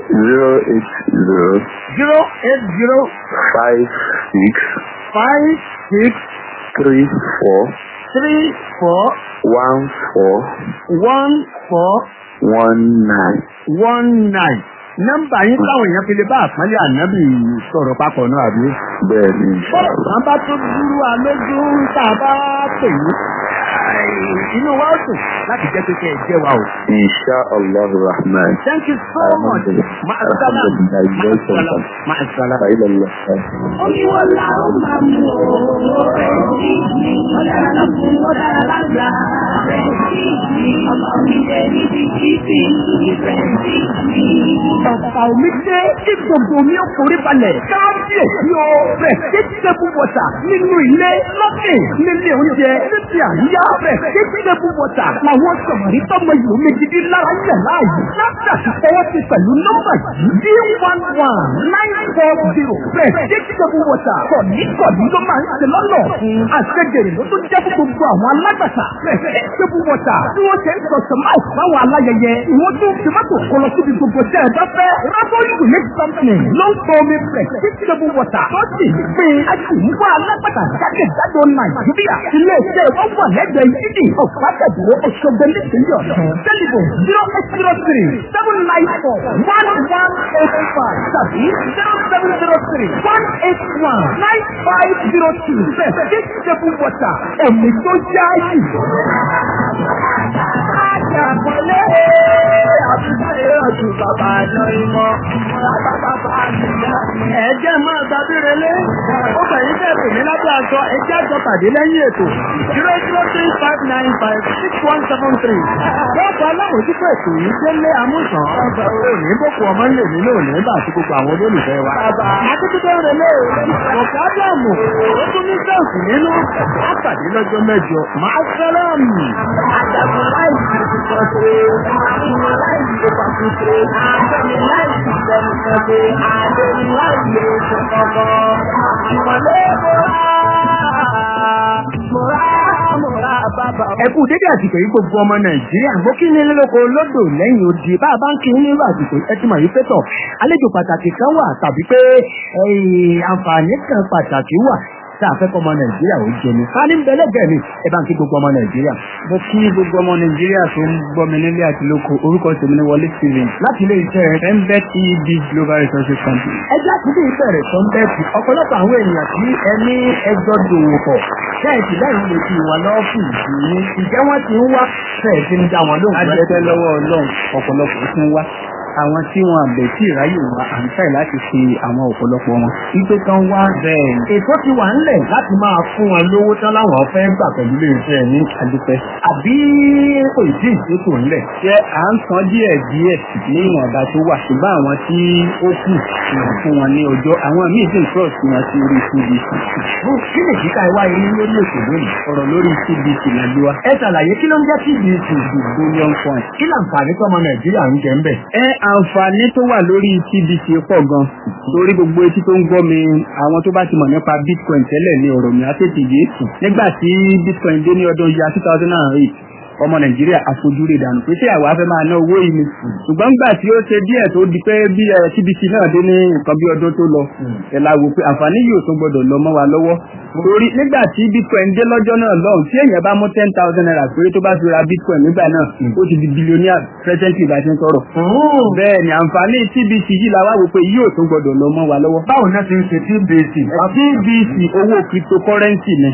08056341419. Nọ́mbà yín táwọn èèyàn fi lè bá àpọ́nlé ànábì sọ̀rọ̀ papọ̀ náà àbí. Bẹ́ẹ̀ni. Bọ́ọ̀lù bá tó dúró alójú tá a bá pè yín. Inú wa ó dùn láti jẹ́ pé kẹ́ ẹ jẹ́ wa o. Insha Allah Rahman. Thank you so much. Ma'asala. Oníwọ̀lá ó máa mú ọ̀dára fún ọ̀dára lágbà. Ọmọ mi jẹ́ níbi títí Ọ̀pá omi dé kí gbogbo omi ó forí balẹ̀. Káàbíyèsí o rẹ̀ kéjìdébù wọ̀tà nínú ilé lọ́kè nílé oúnjẹ níbi àríyá rẹ̀ kéjìdébù wọ̀tà làwọn sọ̀mọ̀rí tọ́mọ ìlú méjìdí lára yẹ̀ láàyè. Láti fọwọ́ sí pẹ̀lú nọ́mbà yìí D11940 rẹ̀ kéjìdébù wọ̀tà kọ̀ọ̀ní ló máa ń ṣe lọ́nà fún àṣẹjẹrẹ ló tó jẹ́ fún gbogbo àwọn alágbàtà rẹ̀ kéjìdébù wọ̀tà tí wọ́n ṣe ń sọ̀tọ̀ máa fáwọn aláyẹyẹ ìwọ́n tó fi mọ́tò kọlọ síbi gbogbo jẹ́ ẹ̀dá fẹ́ rábọ́lì unique company ló ń pọ̀ omi rẹ̀ kéjìdébù wọ̀tà tó sì fi àjùmọ̀ alágbàtà jákèjádò Nàìjíríà ilé iṣẹ́ wọn wà lẹ́gbẹ̀ẹ́ yídì ọ̀pá-tẹ̀dúró Òṣogbo nípìnlẹ̀ Ọ̀ṣun tẹlifon 0803-794-1185 tàbí 0703-181-9502 bẹ́ẹ̀ kéjìdébù wọ̀tà ẹ̀mí tó yááyì. Àjàpọ̀lé àbúrò ọdún bàbá àjọ ìmọ̀ Ẹ̀jẹ̀ máa gbàbíre lé. Ó bẹ̀yìn bẹ̀rẹ̀ ní lábẹ́ àjọ ẹjẹ́ àjọ pàdé lẹ́yìn ètò. 003-595-6173. Bọ́ọ̀bù aláwòjúkọ̀ ètò yìí délé amúsàn. Òní bókù ọmọ ń lè nílò òní bá àti gbogbo àwọn olólùfẹ́ wa. Akíkútọ́ rẹ̀ lé ọ̀pọ̀ ádámù. Ó tún ní sẹ́ẹ̀sì nínú. Á pàdé lọ́jọ́ mẹ́jọ. Máa sẹ́lẹ̀mù. Àjàpọ̀ láìsí ìfọ̀sẹ̀, àwọn láìsí ìfọ̀sẹ̀, àjọmi láìsí ìfọ̀sẹ̀, àjọmi láìsí ìfọ̀sẹ̀, ìmọ̀lẹ́ mọ́ra bàbá. Ẹ kú dédé àsìkò yìí gbogbo ọmọ Nàìjíríà gbọ́ kí ní lóko lódò lẹ́yìn odi bá a bá ń kí nínú àsìkò ẹ ti mọ̀ yìí pé tọ̀ àlejò pàtàkì kan wà tàbí pé àǹfààní kan pàtàkì wà tá a fẹ́ kọ́ ọmọ Nàìjíríà ó jẹ ní. Ká ní bẹ́lẹ́bẹ́ ni ẹ bá ń kí gbogbo ọmọ Nàìjíríà. Mo kí gbogbo ọmọ Nàìjíríà tó ń gbọ́ mi nílé àti lóko orúkọ tèmi ní Wọlé Steven láti ilé iṣẹ́ Mbet EB Global Resources Company. Ẹjọ́ àti bí ìbẹ̀rẹ̀ tó ń bẹ́ẹ̀tì ọ̀pọ̀lọpọ̀ àwọn èèyàn tí ẹni ẹjọ́ dòwò pọ̀ ṣẹ́ẹ̀tì lẹ́yìn lè fi wà lọ́fíìsì yìí ìjẹ́ wọ́n ti ń wá ṣẹ́ẹ̀tì ń dá wọn lóhùn. Ajẹ́tẹ́ lọ́wọ́ Ọlọ́run ọ̀pọ̀lọpọ̀ tún wá. àwọn tí wọn àbẹ̀ tí ìráyè wà à ń tẹ̀ láti ṣe àwọn ọ̀pọ̀lọpọ̀ wọn. Ipe kan wá bẹ́ẹ̀. Ètò ti wà ńlẹ̀ láti máa fún wọn lówó tán láwọn fẹ́ gbà pẹ̀lú iléeṣẹ́ ní àdúpẹ́. Àbí kò tí ì ṣètò ńlẹ̀. Ṣé à ń san díẹ̀ ní ìwọ̀nba tó wà ṣùgbọ́n àwọn tí ó kù fún wọn ní ọjọ́ àwọn míì sì ń trust wọn sí orí CBC. Kí ni kíkà ìwá yìí lórí ètò lónìí? Ọ̀rọ̀ lórí CBC lẹ́gbẹ́ wa. Ẹ ṣàlàyé kí ló ń jẹ́ CBC? Billion point. Kí làǹfààní tọ́mọ Nàìjíríà ń jẹ ń bẹ̀? Àǹfààní tó wà lórí CBC pọ̀ gan. Torí gbogbo etí tó ń gbọ́ mi àwọn tó bá ti mọ̀ nípa Bitcoin tẹ́lẹ̀ ní ọ̀rọ̀ mi á tètè yé. Nígbà tí Bitcoin dé ní ọdún ya 2008 ọmọ Nàìjíríà àfojúrí ìdànù pé tí àwa fẹ́ máa ná owó yìí ni ṣùgbọ́n gbà tí ó ṣe díẹ̀ tó di pé bí CBC náà dé ní nǹkan bí ọdún tó lọ ẹ̀la wò pé àǹfààní yóò tó gbọdọ̀ lọ mọ́ wa lọ́wọ́ torí nígbà tí Bitcoin dé lọ́jọ́ náà lọ́hùn tí èèyàn bá mú 10,000 naira péré tó bá fi ra Bitcoin nígbà náà ó ti di billionaire presently bá ti ń sọ̀rọ̀ bẹ́ẹ̀ ni àǹfààní CBC yìí la wá wò pé yóò tó gbọdọ̀ lọ mọ́ wa lọ́wọ́. Báwo náà ti ń ṣe CBC owó cryptocurrency ni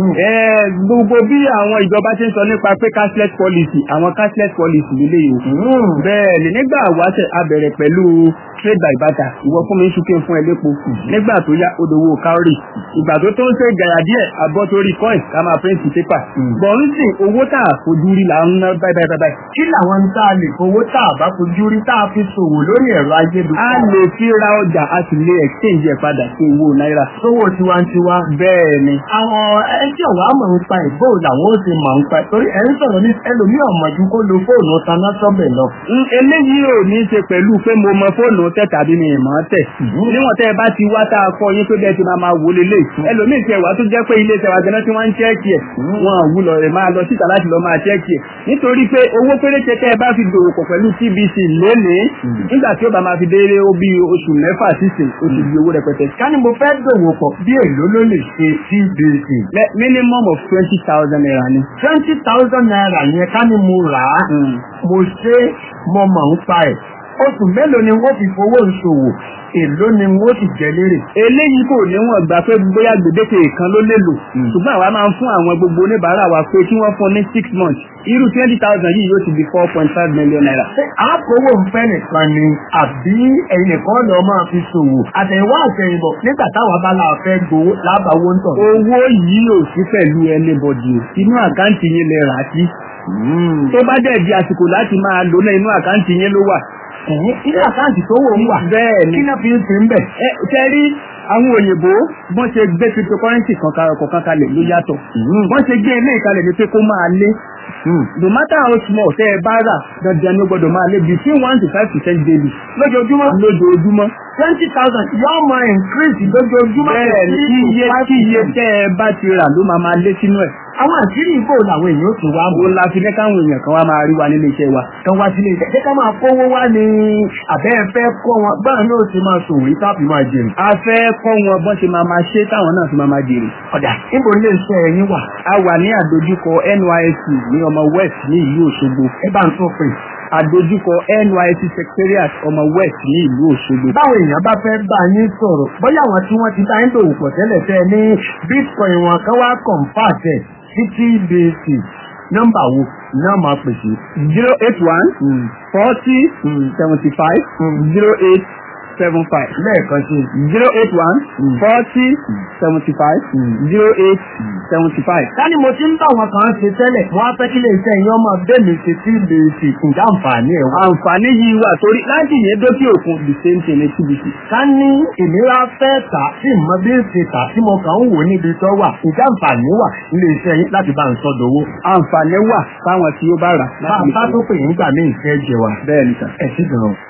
gbogbo bí àwọn ìjọba ti ń sọ nípa pé cashless policy àwọn cashless policy nílé yòókù bẹ́ẹ̀ ni nígbà wáṣẹ̀ a bẹ̀rẹ̀ pẹ̀lú trade by barter ìwọ fún mi ń ṣúkẹ́ fún ẹlẹ́po nígbà tó yá odòwò cowry ìgbà tó tó ń ṣe gàyà díẹ̀ abọ́ torí coin ká máa print paper bọ̀ ń sìn owó tá a fojú rí là ń ná báyìí. Kí làwọn tá a lè fowó tá a bá fojú rí tá a fi ṣòwò lórí ẹ̀rọ ayélujára? A lè fi ra ọjà a sì lè exchange ẹ̀ padà sí owó náírà. Sówó tiwantiwa. Bẹ́ẹ̀ ni. Àwọn ẹtí ọ̀wá mọ̀ ń pa ìbò làwọn ó ti mọ̀ ń pa torí ẹ̀ ń sọ̀rọ̀ ní ẹlòmíì ọ̀mọ̀jú kó lo fóònù taná sọ́bẹ̀ lọ. Eléyìí ò ní ṣe pẹ̀lú pé mo mọ fóònù tẹ̀ tàbí mi ìmọ̀ tẹ̀. Níwọ̀n tẹ́ ẹ bá ti wá tá a kọ́ yín pé bẹ́ẹ̀ ti máa wò lélẹ̀. Ẹlòmíì tiẹ̀ wá tó jẹ́ pé ilé iṣẹ́ wa gan-an tí wọ́n ń chẹ́ẹ̀kì ẹ̀. Wọ́n àwùlọ̀ rẹ̀ máa lọ síta láti lọ máa chẹ́ẹ̀kì ẹ̀. Nítorí pé owó péréte tẹ́ ẹ bá fi dòwò pọ̀ pẹ̀lú CBC lónìí. Nígbà tí ó bá máa fi dé ó bí oṣù 6 sísìn oṣù bí owó rẹpẹtẹ. Ká ní mo fẹ́ dòwò pọ̀ bí èlò ló lè ṣe CBC. Minimum of 20,000 naira ni. 20,000 naira yẹn ká ní mo rà á. Mo ṣe mo mọ̀ ń pa ẹ̀. Oṣù mélòó ni wọ́n fi fowó ìṣòwò? Èló ni wọ́n ti jẹ lérè? Eléyìí kò níwọ̀n gbà pé bóyá gbèdéke kan ló lè lò. Ṣùgbọ́n àwa máa ń fún àwọn gbogbo oníbàárà wa pé kí wọ́n fún ní 6 months. Irú 20,000 yìí yóò ti di 4.5 million naira. Àkówó ń fẹ́ nìkan ni àbí ẹ̀yin nìkan lọ máa fi ṣòwò. Àtẹ̀wá àtẹ̀yìnbọ̀ nígbà táwọn abala fẹ́ gbowó lábàáwó ń tọ̀. Owó yìí ò sí pẹ̀lú anybody. Inú àkáǹtì yín lè rà á sí. Tó bá dẹ̀ di àsìkò láti máa lò náà inú àkáǹtì yín ló wà. Ilé àkáǹtì tó wò ń wà. Bẹ́ẹ̀ ni. Kí náà fi ń fi ń bẹ̀? Tẹ́rí àwọn òyìnbó bọ́n ṣe gbé cryptocurrency kọ̀ọ̀kan kalẹ̀ ló yàtọ̀. Bọ́n ṣe gbé ilé ìkalẹ̀ ní pé kó máa lé. No matter how small tẹ́ ẹ bá rà dandan ni ó gbọ́dọ̀ máa lé between 1 to 5% daily. Lójoojúmọ́. 20,000 yóò máa increase lójoojúmọ́. Bẹ́ẹ̀ ni iye tẹ́ ẹ bá ti rà ló máa lé sínú ẹ̀. Àwọn àṣírí ìbò làwọn èèyàn tó wá mú. Ó la fi ní káwọn èèyàn kan wá máa rí wa nílé iṣẹ́ wa. Kan wá sílé iṣẹ́. Ṣé ká máa kówó wá ní àbẹ́ ẹ̀fẹ́ kọ́ wọn báwọn náà ti máa ṣòwò yìí táàbí máa jèrè? A fẹ́ kọ́ wọn bọ́n ṣe máa ṣe táwọn náà fi máa jèrè. Ọ̀dà níbo ilé iṣẹ́ ẹ̀yin wà? A wà ní àdójúkọ NYSC ní ọmọ West ní ìlú Òṣogbo. Ẹ bá ń tún pè. Àdójúkọ NYSC Secretariat ọmọ West ní ìlú Òṣogbo. Báwo èèyàn bá fẹ́ bá yín sọ̀rọ̀ bóyá àwọn tí wọ́n ti bá yín dòwò pọ̀ tẹ́lẹ̀ tẹ́ ní Bitcoin wọn kan wá convert ẹ̀ CBC nọ́mbà wo náà máa pèsè? 081 40 75 08 75. Lẹ́ẹ̀kan sí 081 40 75 08 75. Ká ní mo ti ń bá wọn kan ṣe tẹ́lẹ̀, wọ́n á fẹ́ kí lè ṣe ìyẹn ọmọ bẹ́ẹ̀mì ṣe CBC ǹjẹ́ àǹfààní ẹ̀ wá. Àǹfààní yìí wà torí láti yẹn dókè òkun the same thing ní CBC. Ká ní ìnira fẹ́ tà tí mo bí ń ṣe tà tí mo kàn ń wò níbi tó wà, ǹjẹ́ àǹfààní wà nílé iṣẹ́ yín láti bá ń sọdowó. Àǹfààní wà fáwọn tí ó bá rà. Bá a bá tó pè yín gbà mí ìfẹ́ jẹ wa. Bẹ́ẹ̀ ni sà. Ẹ sì gan-an.